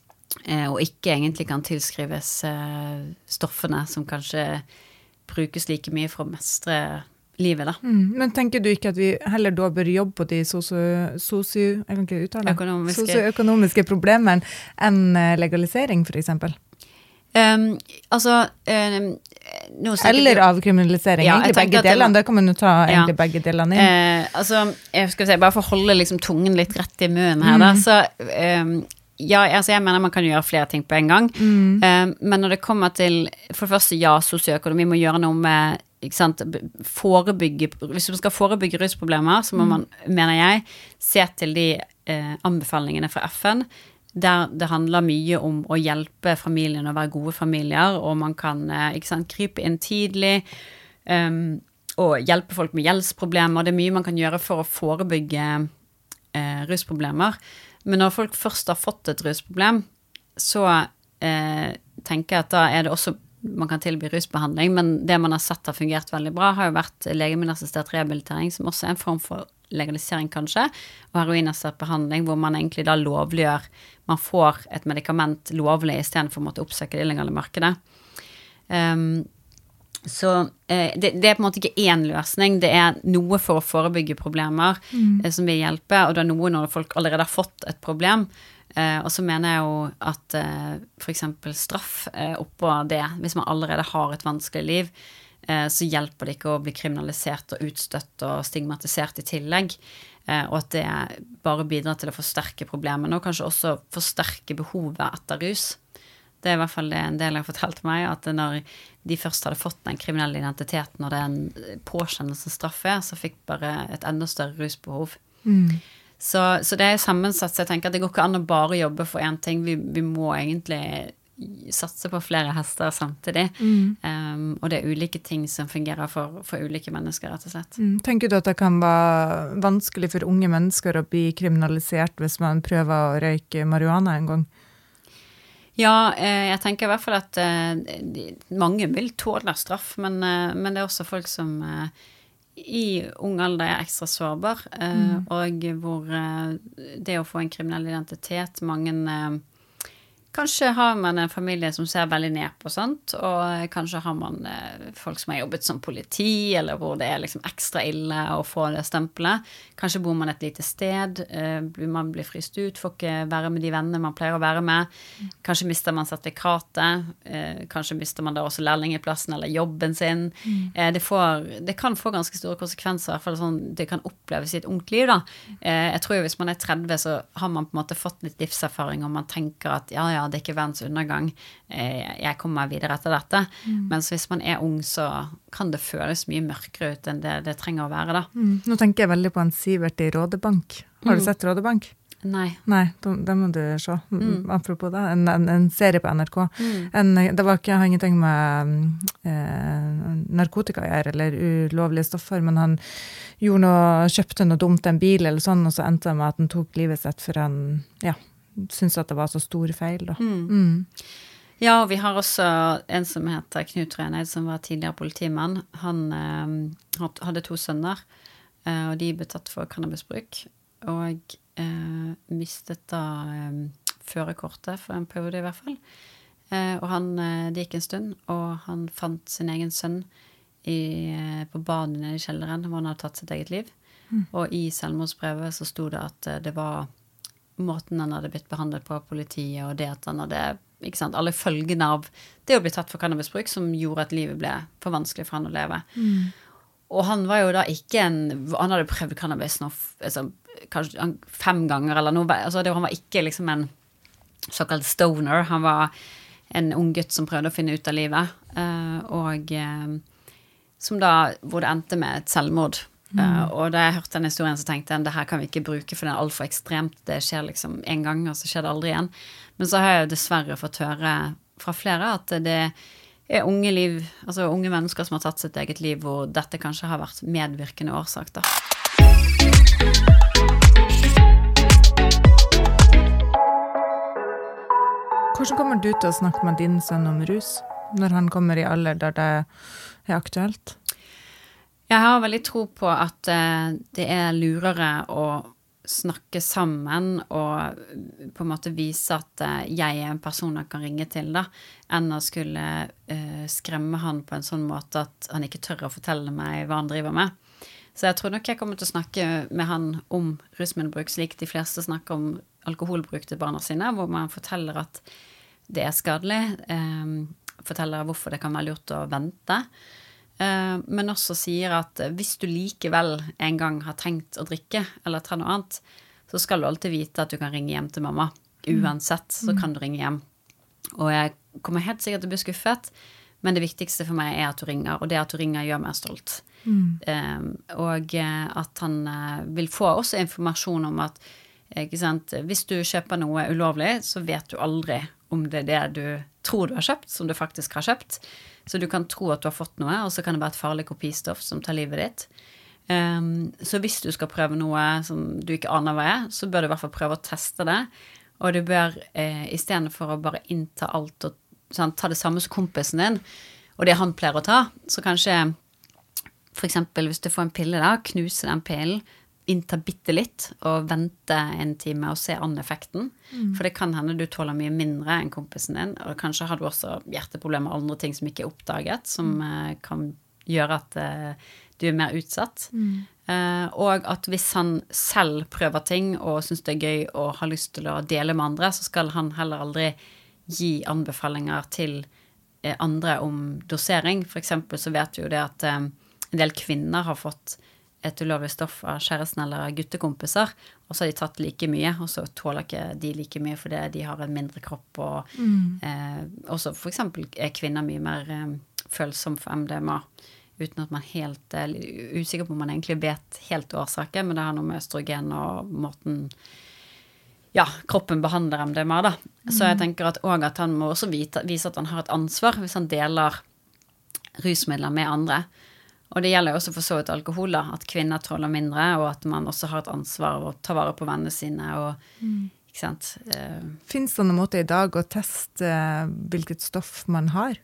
eh, og ikke egentlig kan tilskrives uh, stoffene som kanskje brukes like mye for å mestre livet da. Mm, men tenker du ikke at vi heller da bør jobbe på de sosio, sosio, jeg kan ikke uttale, økonomiske. sosioøkonomiske problemene enn legalisering for eksempel? Um, altså um, eller avkriminalisering, ja, egentlig begge delene, da kan man jo ta ja. egentlig begge delene inn. Eh, altså, jeg skal si, bare for å holde liksom tungen litt rett i munnen her mm. da, så um, ja, altså jeg mener man kan gjøre flere ting på en gang, mm. um, men når det kommer til, for det første, ja, sosioøkonomi må gjøre noe med, ikke sant, forebygge, hvis man skal forebygge rusproblemer, så må man, mm. mener jeg, se til de eh, anbefalingene fra F N, der det handler mye om å hjelpe familien å være gode familier, og man kan, ikke sant, krype inn tidlig, um, og hjelpe folk med gjeldsproblemer, det er mye man kan gjøre for å forebygge uh, rusproblemer. Men når folk først har fått et rusproblem, så uh, tenker jeg at da er det også, man kan tilby rusbehandling, men det man har sett har fungert veldig bra, har jo vært legemiddelassistert rehabilitering, som også er en form for legalisering kanskje, og heroinassistert behandling, hvor man egentlig da lovliggjør, man får et medikament lovlig i stedet for å måtte oppsøke det illegale markedet. Um, så eh, det, det er på en måte ikke en løsning, det er noe for å forebygge problemer mm. eh, som vil hjelpe, og det er noe når folk allerede har fått et problem, eh, og så mener jeg jo at eh, for eksempel straff eh, oppå det, hvis man allerede har et vanskelig liv, så hjelper det ikke å bli kriminalisert og utstøtt og stigmatisert i tillegg, og at det bare bidrar til å forsterke problemene, og kanskje også forsterke behovet etter rus. Det er i hvert fall det en del har fortalt meg, at når de først hadde fått den kriminelle identiteten og den påkjennelsen straff er, så fikk bare et enda større rusbehov. Mm. Så, så det er sammensatt, så jeg tenker at det går ikke an å bare jobbe for en ting, vi, vi må egentlig satse på flere hester samtidig, mm. um, og det er ulike ting som fungerer for, for ulike mennesker, rett og slett. Mm. Tenker du at det kan være vanskelig for unge mennesker å bli kriminalisert hvis man prøver å røyke marihuana en gang? Ja, eh, jeg tenker i hvert fall at eh, de, mange vil tåle straff, men, eh, men det er også folk som eh, i ung alder er ekstra sårbar, eh, mm. og hvor eh, det å få en kriminell identitet, mange eh, kanskje har man en familie som ser veldig ned på sånt, og kanskje har man eh, folk som har jobbet som politi, eller hvor det er liksom ekstra ille å få det stempelet. Kanskje bor man et lite sted, eh, man blir fryst ut, får ikke være med de vennene man pleier å være med. Kanskje mister man sertifikatet, eh, kanskje mister man da også lærlingeplassen eller jobben sin. Mm. Eh, det, får, det kan få ganske store konsekvenser, for det, sånn, det kan oppleves i et ungt liv da. Eh, jeg tror jo hvis man er tretti, så har man på en måte fått litt livserfaring, og man tenker at ja, ja, det er ikke verdens undergang, jeg kommer videre etter dette. Mm. Mens hvis man er ung, så kan det føles mye mørkere ut enn det, det trenger å være da. Mm. Nå tenker jeg veldig på en Sivert i Rådebank. Har du mm. sett Rådebank? Nei. Nei, det må du se. Mm. Apropos det, en, en, en serie på N R K. Mm. En, det var ikke, har ingenting med eh, narkotika å gjøre, eller ulovlige stoffer, men han gjorde noe, kjøpte noe dumt, en bil eller sånn, og så endte det med at han tok livet sitt, for han, ja, syntes at det var så store feil da. Mm. Mm. Ja, og vi har også en som heter Knut Røneid, som var tidligere politimann. Han eh, hadde to sønner, eh, og de ble tatt for cannabisbruk, og eh, mistet da eh, førerkortet for en periode i hvert fall. Eh, og han, eh, det gikk en stund, og han fant sin egen sønn i, eh, på badet nede i kjelleren, hvor han hadde tatt sitt eget liv. Mm. Og i selvmordsbrevet så stod det at eh, det var måten han hadde blitt behandlet på politiet, og det at han hadde, ikke sant, alle følgene av det å bli tatt for cannabisbruk som gjorde at livet ble for vanskelig for han å leve. Mm. Og han var jo da ikke en, han hadde prøvd cannabis nå, altså, kanskje fem ganger eller noe, altså det, han var ikke liksom en såkalt stoner, han var en ung gutt som prøvde å finne ut av livet, og som da, hvor det endte med et selvmord. Mm. Uh, og da jeg hørte den historien så tenkte jeg, det her kan vi ikke bruke for det er alt for ekstremt, det skjer liksom en gang og så skjer det aldri igjen, men så har jeg jo dessverre fått høre fra flere at det er unge liv, altså unge mennesker som har tatt sitt eget liv hvor dette kanskje har vært medvirkende årsak da. Hvordan kommer du til å snakke med din sønn om rus når han kommer i alder der det er aktuelt? Jeg har veldig tro på at uh, det er lurere å snakke sammen og på en måte vise at uh, jeg er en person han kan ringe til da, enn å skulle uh, skremme han på en sånn måte at han ikke tør å fortelle meg hva han driver med. Så jeg tror nok jeg kommer til å snakke med han om rusmiddelbruk, slik de fleste snakker om alkoholbruk til barna sine, hvor man forteller at det er skadelig, um, forteller hvorfor det kan være lurt å vente, Uh, men også sier at hvis du likevel en gang har tenkt å drikke eller ta noe annet, så skal du alltid vite at du kan ringe hjem til mamma. Uansett så kan du ringe hjem. Og jeg kommer helt sikkert til å bli skuffet, men det viktigste for meg er at du ringer, og det at du ringer gjør meg stolt. Mm. Um, og at han uh, vil få også informasjon om at ikke sant, hvis du kjøper noe ulovlig, så vet du aldri om det er det du tror du har kjøpt, som du faktisk har kjøpt. Så du kan tro at du har fått noe, og så kan det være et farlig kopistoff som tar livet ditt. Um, så hvis du skal prøve noe som du ikke aner hva er, så bør du i hvert fall prøve å teste det. Og du bør, eh, i stedet for å bare innta alt og sånn, ta det samme som kompisen din, og det han pleier å ta, så kanskje, for eksempel hvis du får en pille da, knuse den pillen, innta bitte litt og vente en time og se an effekten. Mm. For det kan hende du tåler mye mindre enn kompisen din, og kanskje har du også hjerteproblemer og andre ting som ikke er oppdaget, som mm. uh, kan gjøre at uh, du er mer utsatt. Mm. Uh, og at hvis han selv prøver ting og synes det er gøy og har lyst til å dele med andre, så skal han heller aldri gi anbefalinger til uh, andre om dosering. For eksempel så vet vi jo det at uh, en del kvinner har fått et ulovlig stoff av kjæresten eller guttekompiser, og så har de tatt like mye, og så tåler ikke de like mye fordi de har en mindre kropp, og mm. eh, også for eksempel er kvinner mye mer eh, følsom for M D M A, uten at man helt er eh, usikker på om man egentlig vet helt årsaken, men det har noe med østrogen og måten ja, kroppen behandler M D M A da. Mm. Så jeg tenker at, også at han må også vite, vise at han har et ansvar hvis han deler rusmidler med andre. Og det gjelder jo også for så vidt alkohol da, at kvinner tåler mindre, og at man også har et ansvar å ta vare på vennene sine, og, mm. ikke sant? Uh, Finnes det noen måte i dag å teste uh, hvilket stoff man har?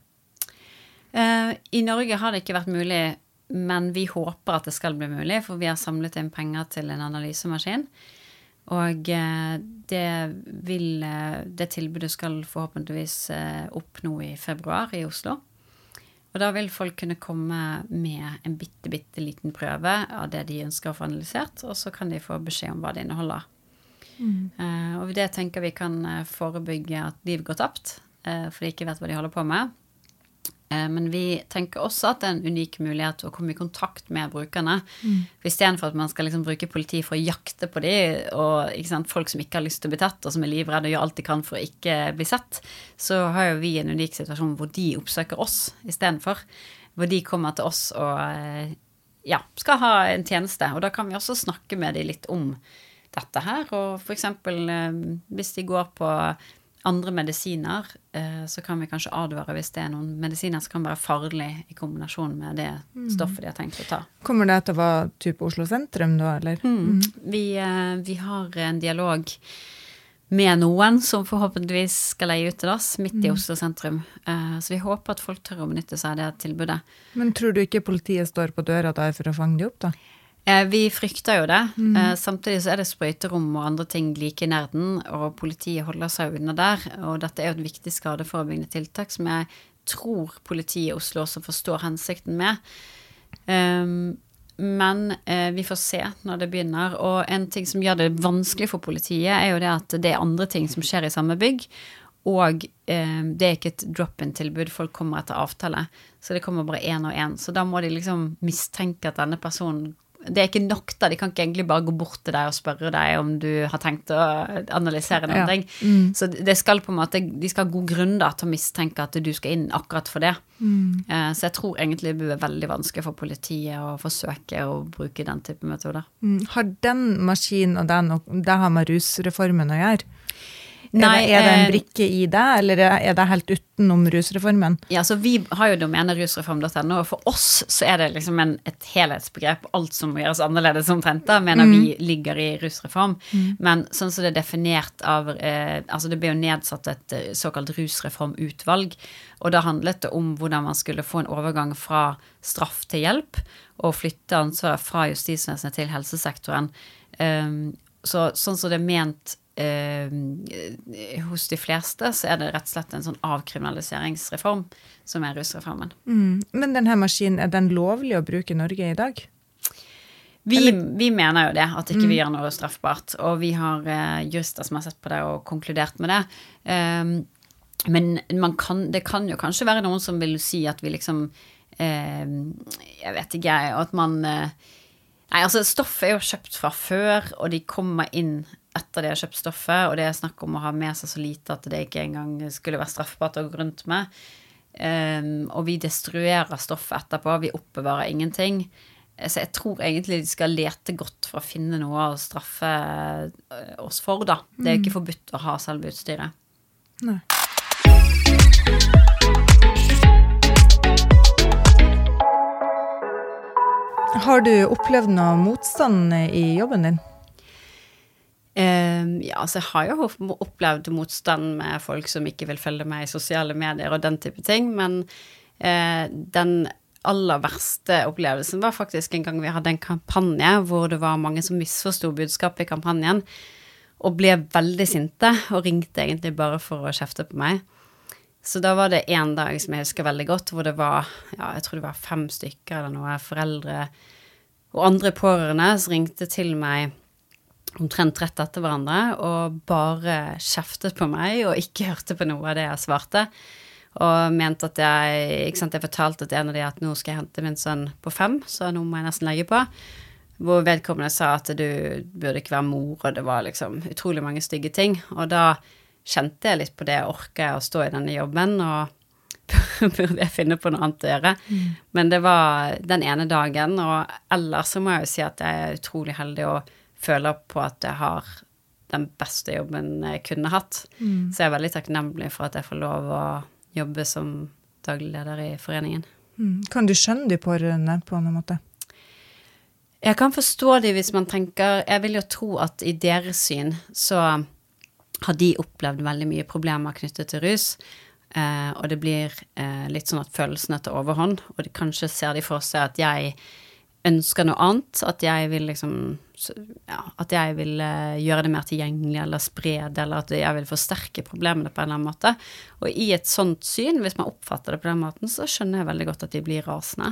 Uh, I Norge har det ikke vært mulig, men vi håper at det skal bli mulig, for vi har samlet inn penger til en analysemaskin, og uh, det, vil, uh, det tilbudet skal forhåpentligvis uh, opp nå i februar i Oslo. Og da vil folk kunne komme med en bitte, bitte liten prøve av det de ønsker å få analysert, og så kan de få beskjed om hva det inneholder. Mm. Uh, og det tenker vi kan forebygge at liv går tapt, uh, for de ikke vet hva de holder på med. Uh, men vi tenker også at det er en unik mulighet å komme i kontakt med brukerne. Mm. For i stedet for at man skal liksom bruke politi for å jakte på de, og ikke sant, folk som ikke har lyst til å bli tatt, og som er livredde og gjør alt de kan for å ikke bli sett, så har jo vi en unik situasjon hvor de oppsøker oss i stedet for, hvor de kommer til oss og ja, skal ha en tjeneste. Og da kan vi også snakke med de litt om dette her, og for eksempel eh, hvis de går på andre medisiner, eh, så kan vi kanskje advare hvis det er noen medisiner som kan være farlig i kombinasjon med det stoffet de har tenkt å ta. Kommer det til å være type Oslo sentrum da, eller? Mm. Vi, eh, vi har en dialog med noen som forhåpentligvis skal leie ut til oss midt i Oslo sentrum. Eh, så vi håper at folk tør å benytte seg av det tilbudet. Men tror du ikke politiet står på døra der for å fange de opp da? Eh, vi frykter jo det. Mm. Eh, samtidig så er det sprøyterom og andre ting like i nærden, og politiet holder seg unna der, og dette er jo et viktig skadeforebyggende tiltak som jeg tror politiet i Oslo også forstår hensikten med. Um, men eh, vi får se når det begynner, og en ting som gjør det vanskelig for politiet er jo det at det er andre ting som skjer i samme bygg, og eh, det er ikke et drop-in-tilbud, folk kommer etter avtale, så det kommer bare en og en, så da må de liksom mistenke at denne personen, det er ikke nok da, de kan ikke egentlig bare gå bort til deg og spørre deg om du har tenkt å analysere noen ja. ting. Mm. Så det skal på en måte, de skal ha god grunn da til å mistenke at du skal inn akkurat for det. Mm. Eh, så jeg tror egentlig det blir veldig vanskelig for politiet å forsøke å bruke den type metoder. Mm. Har den maskinen og den, og det har med rusreformen å gjøre? Nei, er, det, er det en brikke i det, eller er det helt utenom rusreformen? Ja, så vi har jo domenet rusreform punktum no, og for oss så er det liksom en, et helhetsbegrep, alt som gjøres annerledes omtrent da, mener mm. vi ligger i rusreform, mm. men sånn som det er definert av, eh, altså det ble jo nedsatt et såkalt rusreformutvalg, og da handlet det om hvordan man skulle få en overgang fra straff til hjelp, og flytte ansvaret fra justisvesenet til helsesektoren. Um, så sånn som det er ment Uh, hos de fleste så er det rett og slett en sånn avkriminaliseringsreform som er rusreformen. Mm. Men denne maskinen, er den lovlig å bruke i Norge i dag? Vi, vi mener jo det, at ikke mm. vi gjør noe straffbart, og vi har uh, jurister som har sett på det og konkludert med det. Um, men man kan, det kan jo kanskje være noen som vil si at vi liksom, uh, jeg vet ikke, at man... Uh, Nei, altså stoffet er jo kjøpt fra før, og de kommer inn etter de har kjøpt stoffet, og det er snakk om å ha med seg så lite at det ikke engang skulle være straffbart å gå rundt med. Um, og vi destruerer stoffet etterpå, vi oppbevarer ingenting. Så jeg tror egentlig de skal lete godt for å finne noe å straffe oss for, da. Det er ikke forbudt å ha selve utstyret. Nei. Har du opplevd noe motstand i jobben din? Um, ja, altså jeg har jo opplevd motstand med folk som ikke vil følge meg i sosiale medier og den type ting, men uh, den aller verste opplevelsen var faktisk en gang vi hadde en kampanje hvor det var mange som misforstod budskapet i kampanjen og ble veldig sinte og ringte egentlig bare for å kjefte på meg. Så da var det en dag som jeg husker veldig godt, hvor det var, ja, jeg tror det var fem stykker eller noe, foreldre og andre pårørende som ringte til meg omtrent rett etter hverandre, og bare kjeftet på meg, og ikke hørte på noe av det jeg svarte, og mente at jeg, ikke sant, jeg fortalte til en av de at nå skal jeg hente min sønn på fem, så nå må jeg nesten legge på, hvor vedkommende sa at du burde ikke være mor, og det var liksom utrolig mange stygge ting, og da kjente jeg litt på det, orket jeg å stå i denne jobben, og burde jeg finne på noe annet å gjøre. Mm. Men det var den ene dagen, og ellers så må jeg jo si at jeg er utrolig heldig og føler på at jeg har den beste jobben jeg kunne hatt. Mm. Så jeg er veldig takknemlig for at jeg får lov å jobbe som daglig leder i foreningen. Mm. Kan du skjønne de pårørende på noen måte? Jeg kan forstå de hvis man tenker, jeg vil jo tro at i deres syn så har de opplevd veldig mye problemer knyttet til rus, eh, og det blir eh, litt sånn at følelsene tar overhånd, og de, kanskje ser de for seg at jeg ønsker noe annet, at jeg vil liksom, ja, at jeg vil eh, gjøre det mer tilgjengelig, eller spred, eller at jeg vil forsterke problemene på en eller annen måte. Og i et sånt syn, hvis man oppfatter det på den måten, så skjønner jeg veldig godt at de blir rasende.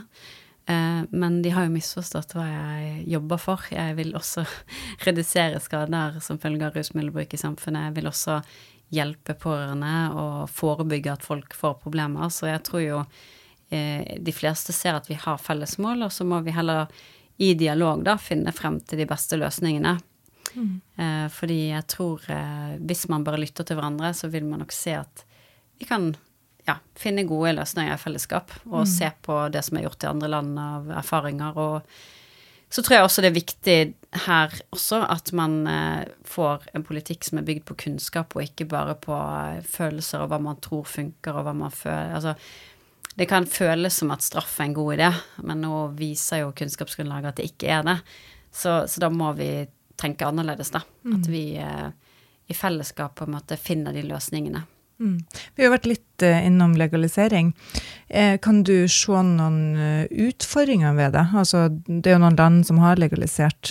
Men de har jo misforstått hva jeg jobber for. Jeg vil også redusere skader som følge av rusmiddelbruk i samfunnet. Jeg vil også hjelpe pårørende og forebygge at folk får problemer. Så jeg tror jo eh, de fleste ser at vi har felles mål, og så må vi heller i dialog da finne frem til de beste løsningene. Mm. Eh, fordi jeg tror eh, hvis man bare lytter til hverandre, så vil man nok se at vi kan ja, finne gode løsninger i fellesskap, og mm. se på det som er gjort i andre land av erfaringer, og så tror jeg også det er viktig her også at man eh, får en politikk som er bygd på kunnskap, og ikke bare på følelser og hva man tror funker, og hva man føler. Altså, det kan føles som at straff er en god idé, men nå viser jo kunnskapsgrunnlaget at det ikke er det. Så, så da må vi tenke annerledes da. Mm. At vi eh, i fellesskap på en måte finner de løsningene. Mm. Vi har vært litt uh, innom legalisering. Eh, kan du se noen uh, utfordringer ved det? Altså, det er jo noen land som har legalisert.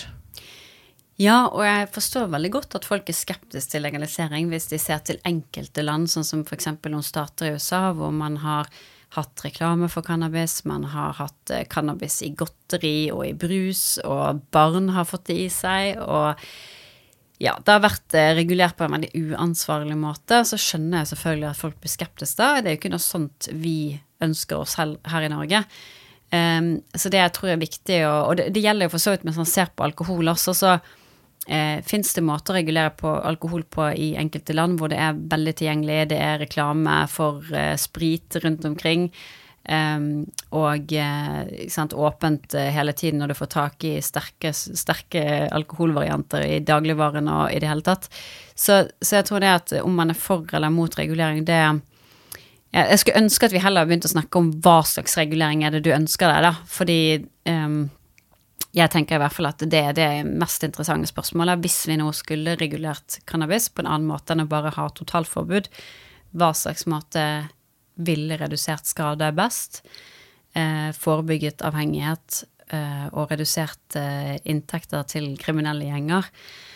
Ja, og jeg forstår veldig godt at folk er skeptiske til legalisering hvis de ser til enkelte land, sånn som for eksempel noen stater i U S A, hvor man har hatt reklame for cannabis, man har hatt uh, cannabis i godteri og i brus, og barn har fått det i seg, og ja, det har vært regulert på en veldig uansvarlig måte, så skjønner jeg selvfølgelig at folk blir skeptiske da. Det er jo ikke noe sånt vi ønsker oss her, her i Norge. Um, så det jeg tror er viktig, og, og det, det gjelder jo for så vidt mens man ser på alkohol også, så eh, finnes det måter å regulere på alkohol på i enkelte land, hvor det er veldig tilgjengelig, det er reklame for eh, sprit rundt omkring, Um, og uh, sant, åpent uh, hele tiden når du får tak i sterke, sterke alkoholvarianter i dagligvaren og i det hele tatt. Så, så jeg tror det at om man er for eller mot regulering, det ja, jeg skulle ønske at vi heller begynte å snakke om hva slags regulering er det du ønsker deg da, fordi um, jeg tenker i hvert fall at det er det mest interessante spørsmålet. Hvis vi nå skulle regulert cannabis på en annen måte enn å bare ha totalforbud, hva slags måte ville redusert skade best, eh, forebygget avhengighet eh, og redusert eh, inntekter til kriminelle gjenger.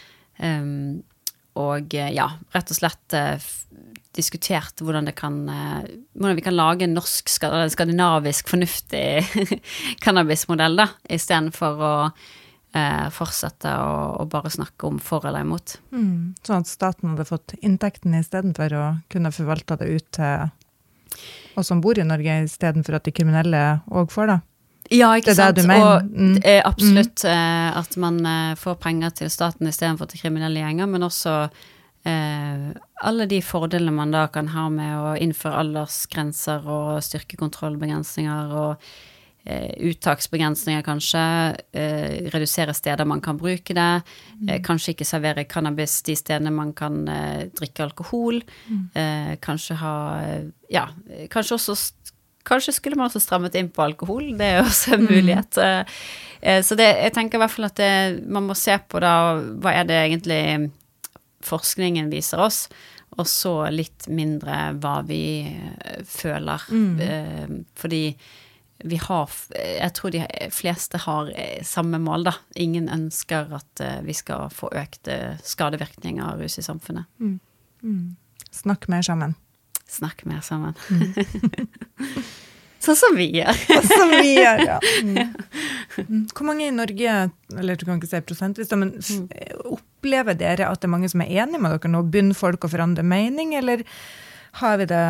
Um, og eh, ja, rett og slett eh, f- diskutert hvordan det kan, eh, hvordan vi kan lage en norsk, eller en skandinavisk fornuftig cannabismodell da, i stedet for å eh, fortsette å, å bare snakke om for eller imot. Mm. Sånn at staten hadde fått inntekten i stedet for å kunne forvalte det ut til og som bor i Norge i stedet for at de kriminelle også får det. Ja, ikke sant? Det er det du mener. Og mm. eh, absolutt eh, at man eh, får penger til staten i stedet for til kriminelle gjenger, men også eh, alle de fordelene man da kan ha med å innføre aldersgrenser og styrkekontrollbegrensninger og eh, uttaksbegrensninger kanskje, eh, redusere steder man kan bruke det, mm. eh, kanskje ikke servere cannabis de stedene man kan eh, drikke alkohol, mm. eh, kanskje ha, ja, kanskje også, kanskje skulle man også strammet inn på alkohol, det er også en mulighet. Mm. Eh, så det, jeg tenker i hvert fall at det, man må se på da, hva er det egentlig forskningen viser oss, og så litt mindre hva vi eh, føler, mm. eh, fordi vi har, jeg tror de fleste har samme mål da. Ingen ønsker at vi skal få økte skadevirkninger av rus i samfunnet. Mm. Mm. Snakk mer sammen. Snakk mer sammen. Mm. Sånn som vi gjør. Sånn som vi gjør, ja. Mm. Hvor mange i Norge, eller du kan ikke si prosentvis, men mm. opplever dere at det er mange som er enige med dere nå? Begynner folk å forandre mening, eller har vi det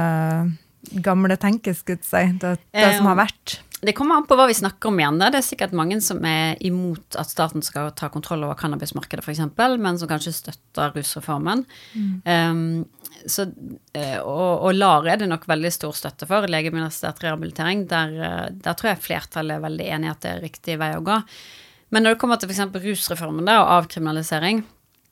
gamle tenkeskutt seg, det, det som har vært? Det kommer an på hva vi snakker om igjen. Det er sikkert mange som er imot at staten skal ta kontroll over cannabismarkedet for eksempel, men som kanskje støtter rusreformen. Mm. Um, så, og, og LAR er det nok veldig stor støtte for, legemiddelassistert rehabilitering. Der, der tror jeg flertallet er veldig enige at det er riktig vei å gå. Men når det kommer til for eksempel rusreformen da, og avkriminalisering,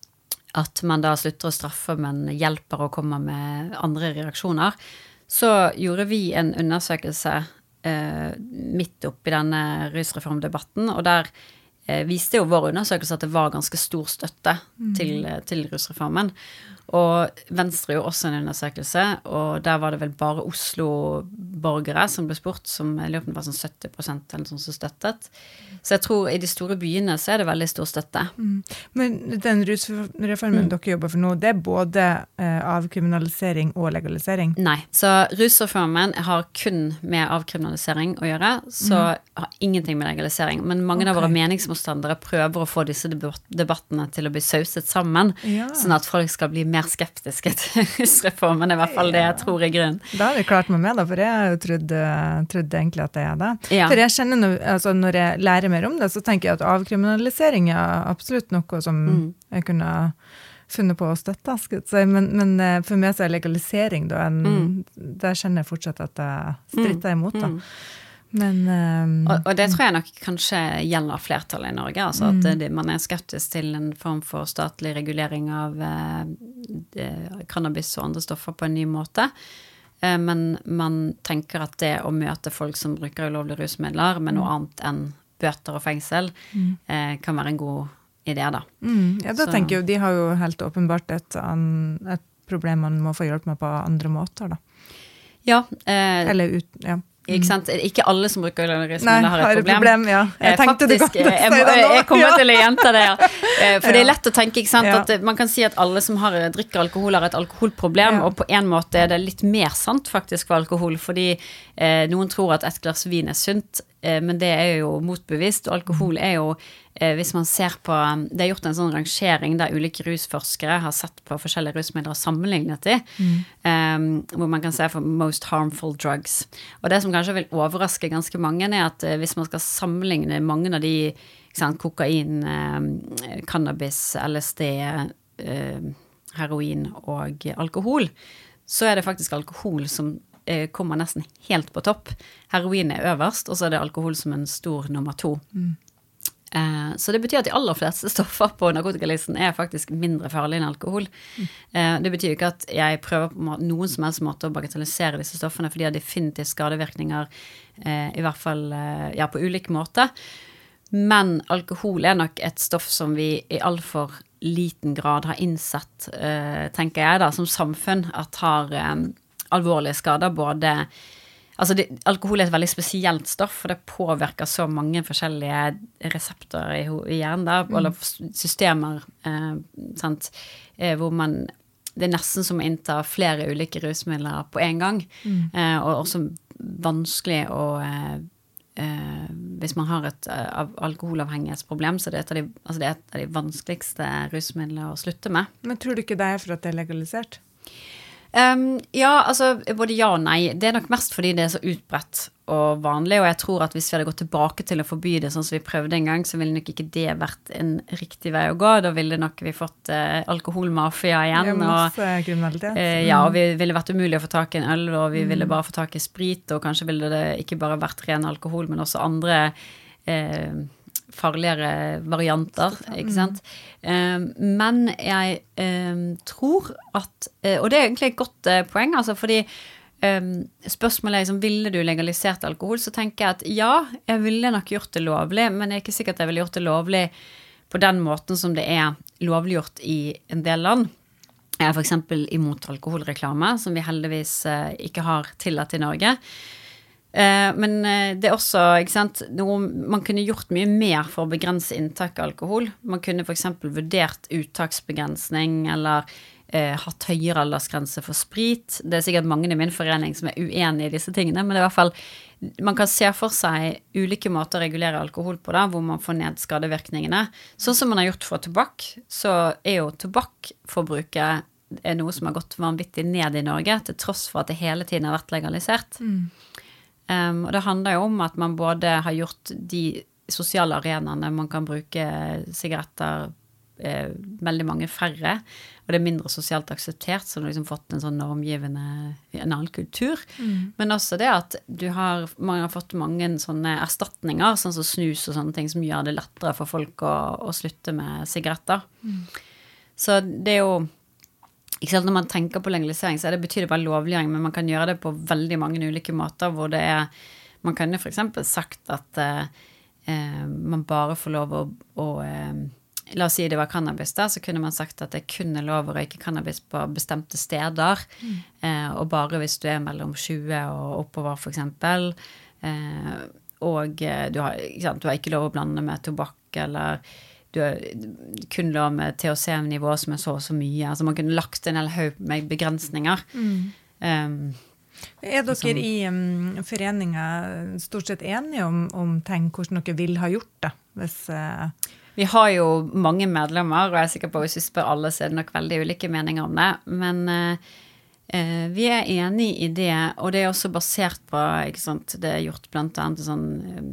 at man da slutter å straffe, men hjelper å komme med andre reaksjoner, så gjorde vi en undersøkelse eh, midt opp i denne rusreformdebatten, og der eh, viste jo vår undersøkelse at det var ganske stor støtte mm. til, til rusreformen. Og Venstre gjorde også en undersøkelse, og der var det vel bare Oslo-borgere som ble spurt, som i løpet var sånn sytti prosent eller sånn som støttet. Så jeg tror i de store byene så er det veldig stor støtte. Mm. Men den rusreformen mm. dere jobber for nå, det er både eh, avkriminalisering og legalisering? Nei, så rusreformen har kun med avkriminalisering å gjøre, så mm. har ingenting med legalisering. Men mange okay. av våre meningsmotstandere prøver å få disse debattene til å bli sauset sammen, ja. Sånn at folk skal bli mer mer skeptiske til rusreformen, i hvert fall det jeg tror er grunn. Da har vi klart meg med da, for jeg har jo trodd, trodd egentlig at det er det. Ja. For jeg kjenner, no, altså når jeg lærer mer om det, så tenker jeg at avkriminalisering er absolutt noe som mm. jeg kunne funnet på å støtte, skal jeg si. Men, men for meg så er legalisering da, en, mm. der kjenner jeg fortsatt at jeg stritter imot da. Mm. Men, um, og, og det tror jeg nok kanskje gjelder flertallet i Norge, altså at mm. det, man er skeptisk til en form for statlig regulering av eh, cannabis og andre stoffer på en ny måte, eh, men man tenker at det å møte folk som bruker ulovlige rusmidler med noe annet enn bøter og fengsel, mm. eh, kan være en god idé da. Mm. Ja, da Så. tenker jeg, de har jo helt åpenbart et, an, et problem man må få hjelp med på andre måter da. Ja. Eh, Eller ut, ja. Ikke sant? Ikke alle som bruker rusmidler har et problem. problem ja. Jeg tenkte Faktisk, du kom til å si det nå. Jeg kommer ja. til å gjenta det, ja. For det er lett å tenke, ikke sant? Ja. At man kan si at alle som har, drikker alkohol har et alkoholproblem, ja. Og på en måte er det litt mer sant faktisk for alkohol, fordi eh, noen tror at et glass vin er sunt, eh, men det er jo motbevist, og alkohol er jo, eh, hvis man ser på, det er gjort en sånn rangering der ulike rusforskere har sett på forskjellige rusmidler og sammenlignet de, mm. eh, hvor man kan se for most harmful drugs. Og det som kanskje vil overraske ganske mange er at hvis man skal sammenligne mange av de sant, kokain, eh, cannabis, L S D, eh, heroin og alkohol, så er det faktisk alkohol som eh, kommer nesten helt på topp. Heroin er øverst, og så er det alkohol som en stor nummer to. Mm. Eh, så det betyr at de aller fleste stoffer på narkotikalisten er faktisk mindre farlige enn alkohol. Mm. Eh, det betyr ikke at jeg prøver på noen som helst måte å bagatellisere disse stoffene, for de har definitivt skadevirkninger, eh, i hvert fall eh, ja, på ulike måter. Men alkohol er nok et stoff som vi i all for liten grad har innsett, eh, tenker jeg da, som samfunn, at har eh, alvorlige skader, både altså det, alkohol er et veldig spesielt stoff, for det påvirker så mange forskjellige reseptorer i, i hjernen der, mm. eller systemer, eh, sant, eh, hvor man, det er nesten som å innta flere ulike rusmidler på en gang, mm. eh, og også vanskelig å, eh, eh, hvis man har et uh, alkoholavhengighetsproblem, så det er, et av de, altså det er et av de vanskeligste rusmidler å slutte med. Men tror du ikke det er for at det er legalisert? Um, ja, altså både ja og nei. Det er nok mest fordi det er så utbredt og vanlig, og jeg tror at hvis vi hadde gått tilbake til å forby det sånn som vi prøvde en gang, så ville nok ikke det vært en riktig vei å gå. Da ville nok vi fått uh, alkoholmafia igjen. Ja, masse og, kriminalitet. Uh, ja, og vi ville vært umulig å få tak i en øl, og vi mm. ville bare få tak i sprit, og kanskje ville det ikke bare vært ren alkohol, men også andre uh, farligere varianter, ikke sant? Um, men jeg um, tror at, uh, og det er egentlig et godt uh, poeng, altså fordi um, spørsmålet er liksom, ville du legalisert alkohol? Så tenker jeg at ja, jeg ville nok gjort det lovlig, men jeg er ikke sikker at jeg ville gjort det lovlig på den måten som det er lovliggjort i en del land. Jeg er for eksempel imot alkoholreklame, som vi heldigvis uh, ikke har tillatt i Norge. Uh, men uh, det er også, ikke sant, noe, man kunne gjort mye mer for å begrense inntak av alkohol. Man kunne for eksempel vurdert uttaksbegrensning, eller uh, hatt høyere aldersgrense for sprit. Det er sikkert mange i min forening som er uenige i disse tingene, men det er i hvert fall, man kan se for seg ulike måter å regulere alkohol på da, hvor man får ned skadevirkningene. Sånn som man har gjort for tobakk, så er jo tobakkforbruket er noe som har gått vanvittig ned i Norge, til tross for at det hele tiden har vært legalisert. Mm. Um, og det handler jo om at man både har gjort de sosiale arenaene, man kan bruke sigaretter, eh, veldig mange færre, og det er mindre sosialt akseptert, så du har liksom fått en sånn normgivende, en annen kultur. Mm. Men også det at du har, man har fått mange sånne erstatninger, sånn som snus og sånne ting, som gjør det lettere for folk å, å slutte med sigaretter. Mm. Så det er jo, ikke sant, når man tenker på legalisering, så er det betyr det bare lovliggjøring, men man kan gjøre det på veldig mange ulike måter, hvor det er, man kan jo for eksempel sagt at eh, man bare får lov å, å eh, la oss si det var cannabis der, så kunne man sagt at det kunne lov å røyke cannabis på bestemte steder, mm. eh, og bare hvis du er mellom tjue og oppover for eksempel, eh, og du har, ikke sant, du har ikke lov å blande med tobakk, eller du har kun lov med T H C-nivå som er så og så mye, altså man kunne lagt en hel haug med begrensninger. Mm. Um, er dere som, i um, foreninger stort sett enige om, om ting, hvordan dere vil ha gjort det? Hvis, uh... Vi har jo mange medlemmer, og jeg er sikker på at hvis vi spør alle, så er det nok veldig ulike meninger om det, men uh, uh, vi er enige i det, og det er også basert på, ikke sant, det er gjort blant annet sånn uh,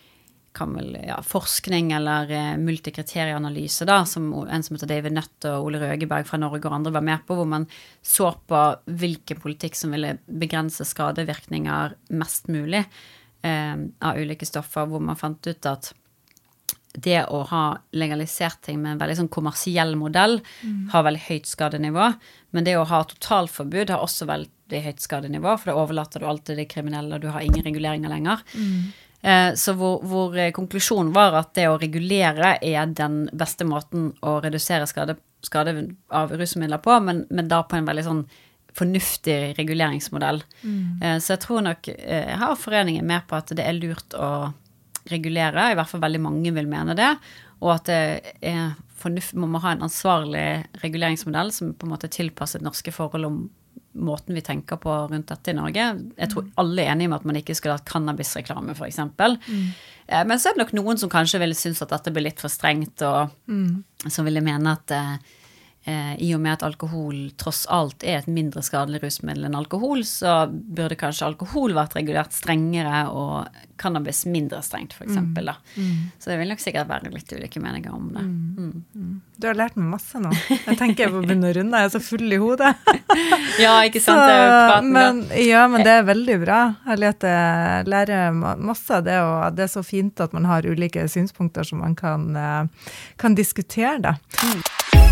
kan vel, ja, forskning eller eh, multikriterieanalyse da, som en som heter David Nutt og Ole Røgeberg fra Norge og andre var med på, hvor man så på hvilken politikk som ville begrense skadevirkninger mest mulig. eh, av ulike stoffer, hvor man fant ut at det å ha legalisert ting med en veldig sånn kommersiell modell mm. har veldig høyt skadenivå, men det å ha totalforbud har også veldig høyt skadenivå, for da overlater du alltid det kriminelle, og du har ingen reguleringer lenger. Mm. Eh, så hvor, hvor konklusjonen var at det å regulere er den beste måten å redusere skade, skade av rusmidler på, men, men da på en veldig sånn fornuftig reguleringsmodell. Mm. Eh, så jeg tror nok, eh, jeg har foreningen med på at det er lurt å regulere, i hvert fall veldig mange vil mene det, og at det er fornuft, man må ha en ansvarlig reguleringsmodell som på en måte tilpasser norske forhold om måten vi tenker på rundt dette i Norge. Jeg tror alle er enige om at man ikke skal ha cannabisreklame for eksempel. Mm. Eh, men så er det nok noen som kanskje vil synes at dette blir litt for strengt, og mm. som ville mene at eh, Eh, i og med at alkohol tross alt er et mindre skadelig rusmiddel enn alkohol, så burde kanskje alkohol vært regulert strengere og cannabis mindre strengt, for eksempel. Da. Mm. Så det vil nok sikkert være litt ulike meninger om det. Mm. Mm. Du har lært meg masse nå. Jeg tenker jeg på å begynne å runde, jeg er så full i hodet. Ja, ikke sant? Det er jo praten, men, ja, men det er veldig bra. Jeg lærer masse av det, og det er så fint at man har ulike synspunkter som man kan, kan diskutere det. Mm.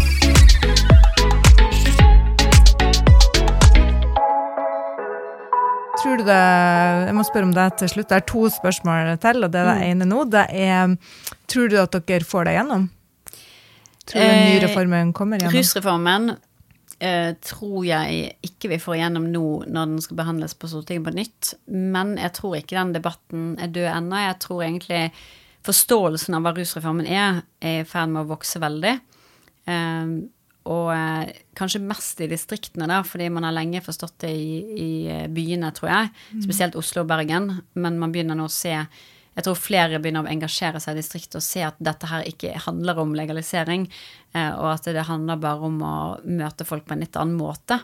Tror du det, jeg må spørre om det til slutt, det er to spørsmål til, og det er det ene nå, det er, tror du at dere får det gjennom? Tror du den nye reformen kommer gjennom? Rusreformen eh, tror jeg ikke vi får gjennom nå når den skal behandles på Stortinget på nytt, men jeg tror ikke den debatten er død ennå. Jeg tror egentlig forståelsen av hva rusreformen er, er i ferd med å vokse veldig. Eh, og eh, kanskje mest i distriktene da, fordi man har lenge forstått det i, i byene, tror jeg, mm. spesielt Oslo og Bergen, men man begynner nå å se, jeg tror flere begynner å engasjere seg i distriktet og se at dette her ikke handler om legalisering, eh, og at det handler bare om å møte folk på en litt annen måte.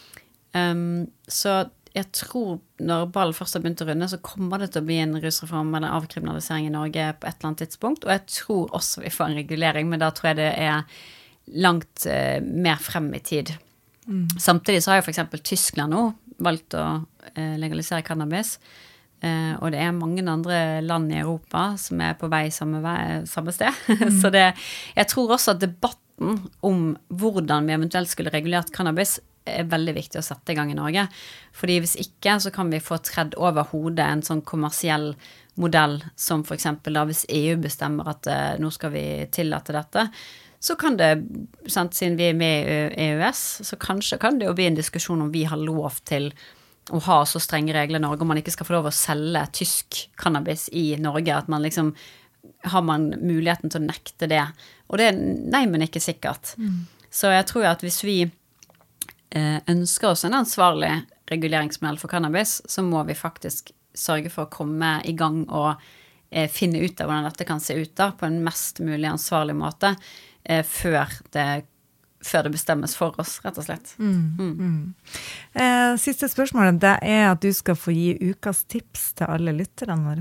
Um, så jeg tror når ballen først har begynt å runde, så kommer det til å bli en rusreform eller avkriminalisering i Norge på et eller annet tidspunkt, og jeg tror også vi får en regulering, men da tror jeg det er langt eh, mer frem i tid. Mm. Samtidig så har jo for eksempel Tyskland nå valgt å eh, legalisere cannabis, eh, og det er mange andre land i Europa som er på vei samme, vei, samme sted. Mm. Så det, jeg tror også at debatten om hvordan vi eventuelt skulle regulert cannabis er veldig viktig å sette i gang i Norge. Fordi hvis ikke så kan vi få tredd over hodet en sånn kommersiell modell som for eksempel da hvis E U bestemmer at eh, nå skal vi tillate dette, så kan det, sant, siden vi er med i E U S, så kanskje kan det jo bli en diskusjon om vi har lov til å ha så strenge regler i Norge, om man ikke skal få lov å selge tysk cannabis i Norge, at man liksom, har man muligheten til å nekte det. Og det er nei, men ikke sikkert. Mm. Så jeg tror at hvis vi eh, ønsker oss en ansvarlig reguleringsmodell for cannabis, så må vi faktisk sørge for å komme i gang og eh, finne ut av hvordan dette kan se ut da, på en mest mulig ansvarlig måte, Før det, før det bestemmes for oss, rett og slett. Mm, mm. Mm. Eh, siste spørsmålet, det er at du skal få gi ukas tips til alle lytterne våre.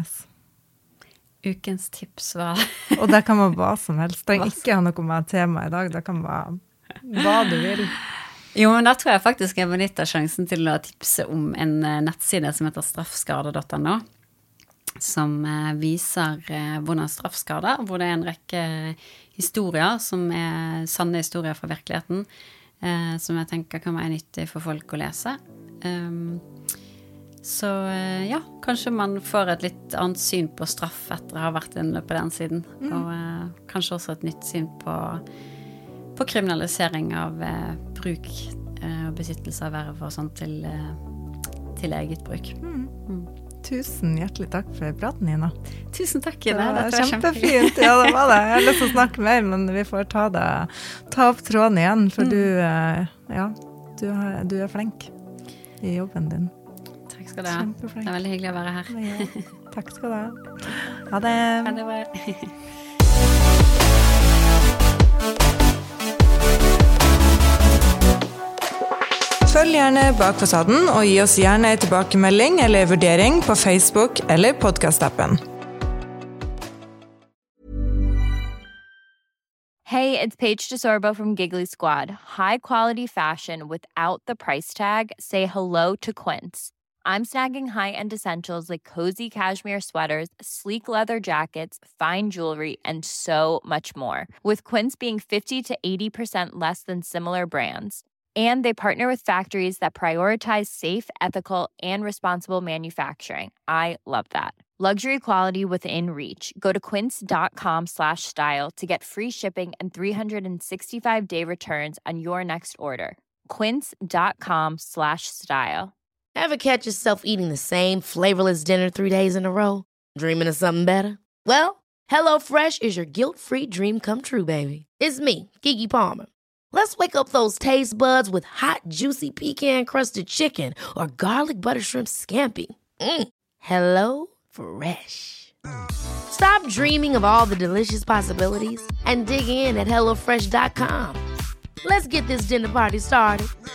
Ukens tips, hva? Og det kan være hva som helst. Det kan ikke ha noe med tema i dag, det kan være hva du vil. Jo, men da tror jeg faktisk jeg benytter sjansen til å tipse om en nettside som heter straffskade punktum no, som viser hvordan straffskader, hvor det er en rekke historier som er sanne historier fra virkeligheten, eh, som jeg tenker kan være nyttig for folk å lese. Um, så eh, ja, kanskje man får et litt annet syn på straff etter å ha vært inne på den siden, mm. og eh, kanskje også et nytt syn på, på kriminalisering av eh, bruk eh, og besittelse av verv og sånt til, eh, til eget bruk. Mm. Mm. Tusen hjertelig takk for praten, Nina. Tusen takk, Ina. Det var, det var kjempefint. Ja, det var det. Jeg har lyst til å snakke mer, men vi får ta, det, ta opp tråden igjen, for mm. du, ja, du, du er flink i jobben din. Takk skal du ha. Det er veldig hyggelig å være her. Ja, takk skal du ha. Ha det. Ha det bra. Følg gjerne Bak fasaden, og gi oss gjerne en tilbakemelding eller vurdering på Facebook eller podcast-appen. Hey, it's Paige DeSorbo from Giggly Squad. High quality fashion without the price tag. Say hello to Quince. I'm snagging high-end essentials like cozy cashmere sweaters, sleek leather jackets, fine jewelry, and so much more. With Quince being fifty to eighty percent less than similar brands. And they partner with factories that prioritize safe, ethical, and responsible manufacturing. I love that. Luxury quality within reach. Go to quince.com slash style to get free shipping and three sixty-five day returns on your next order. Quince.com slash style. Ever catch yourself eating the same flavorless dinner three days in a row? Dreaming of something better? Well, HelloFresh is your guilt-free dream come true, baby. It's me, Keke Palmer. Let's wake up those taste buds with hot, juicy pecan-crusted chicken or garlic butter shrimp scampi. Mm. Hello Fresh. Stop dreaming of all the delicious possibilities and dig in at hello fresh dot com. Let's get this dinner party started.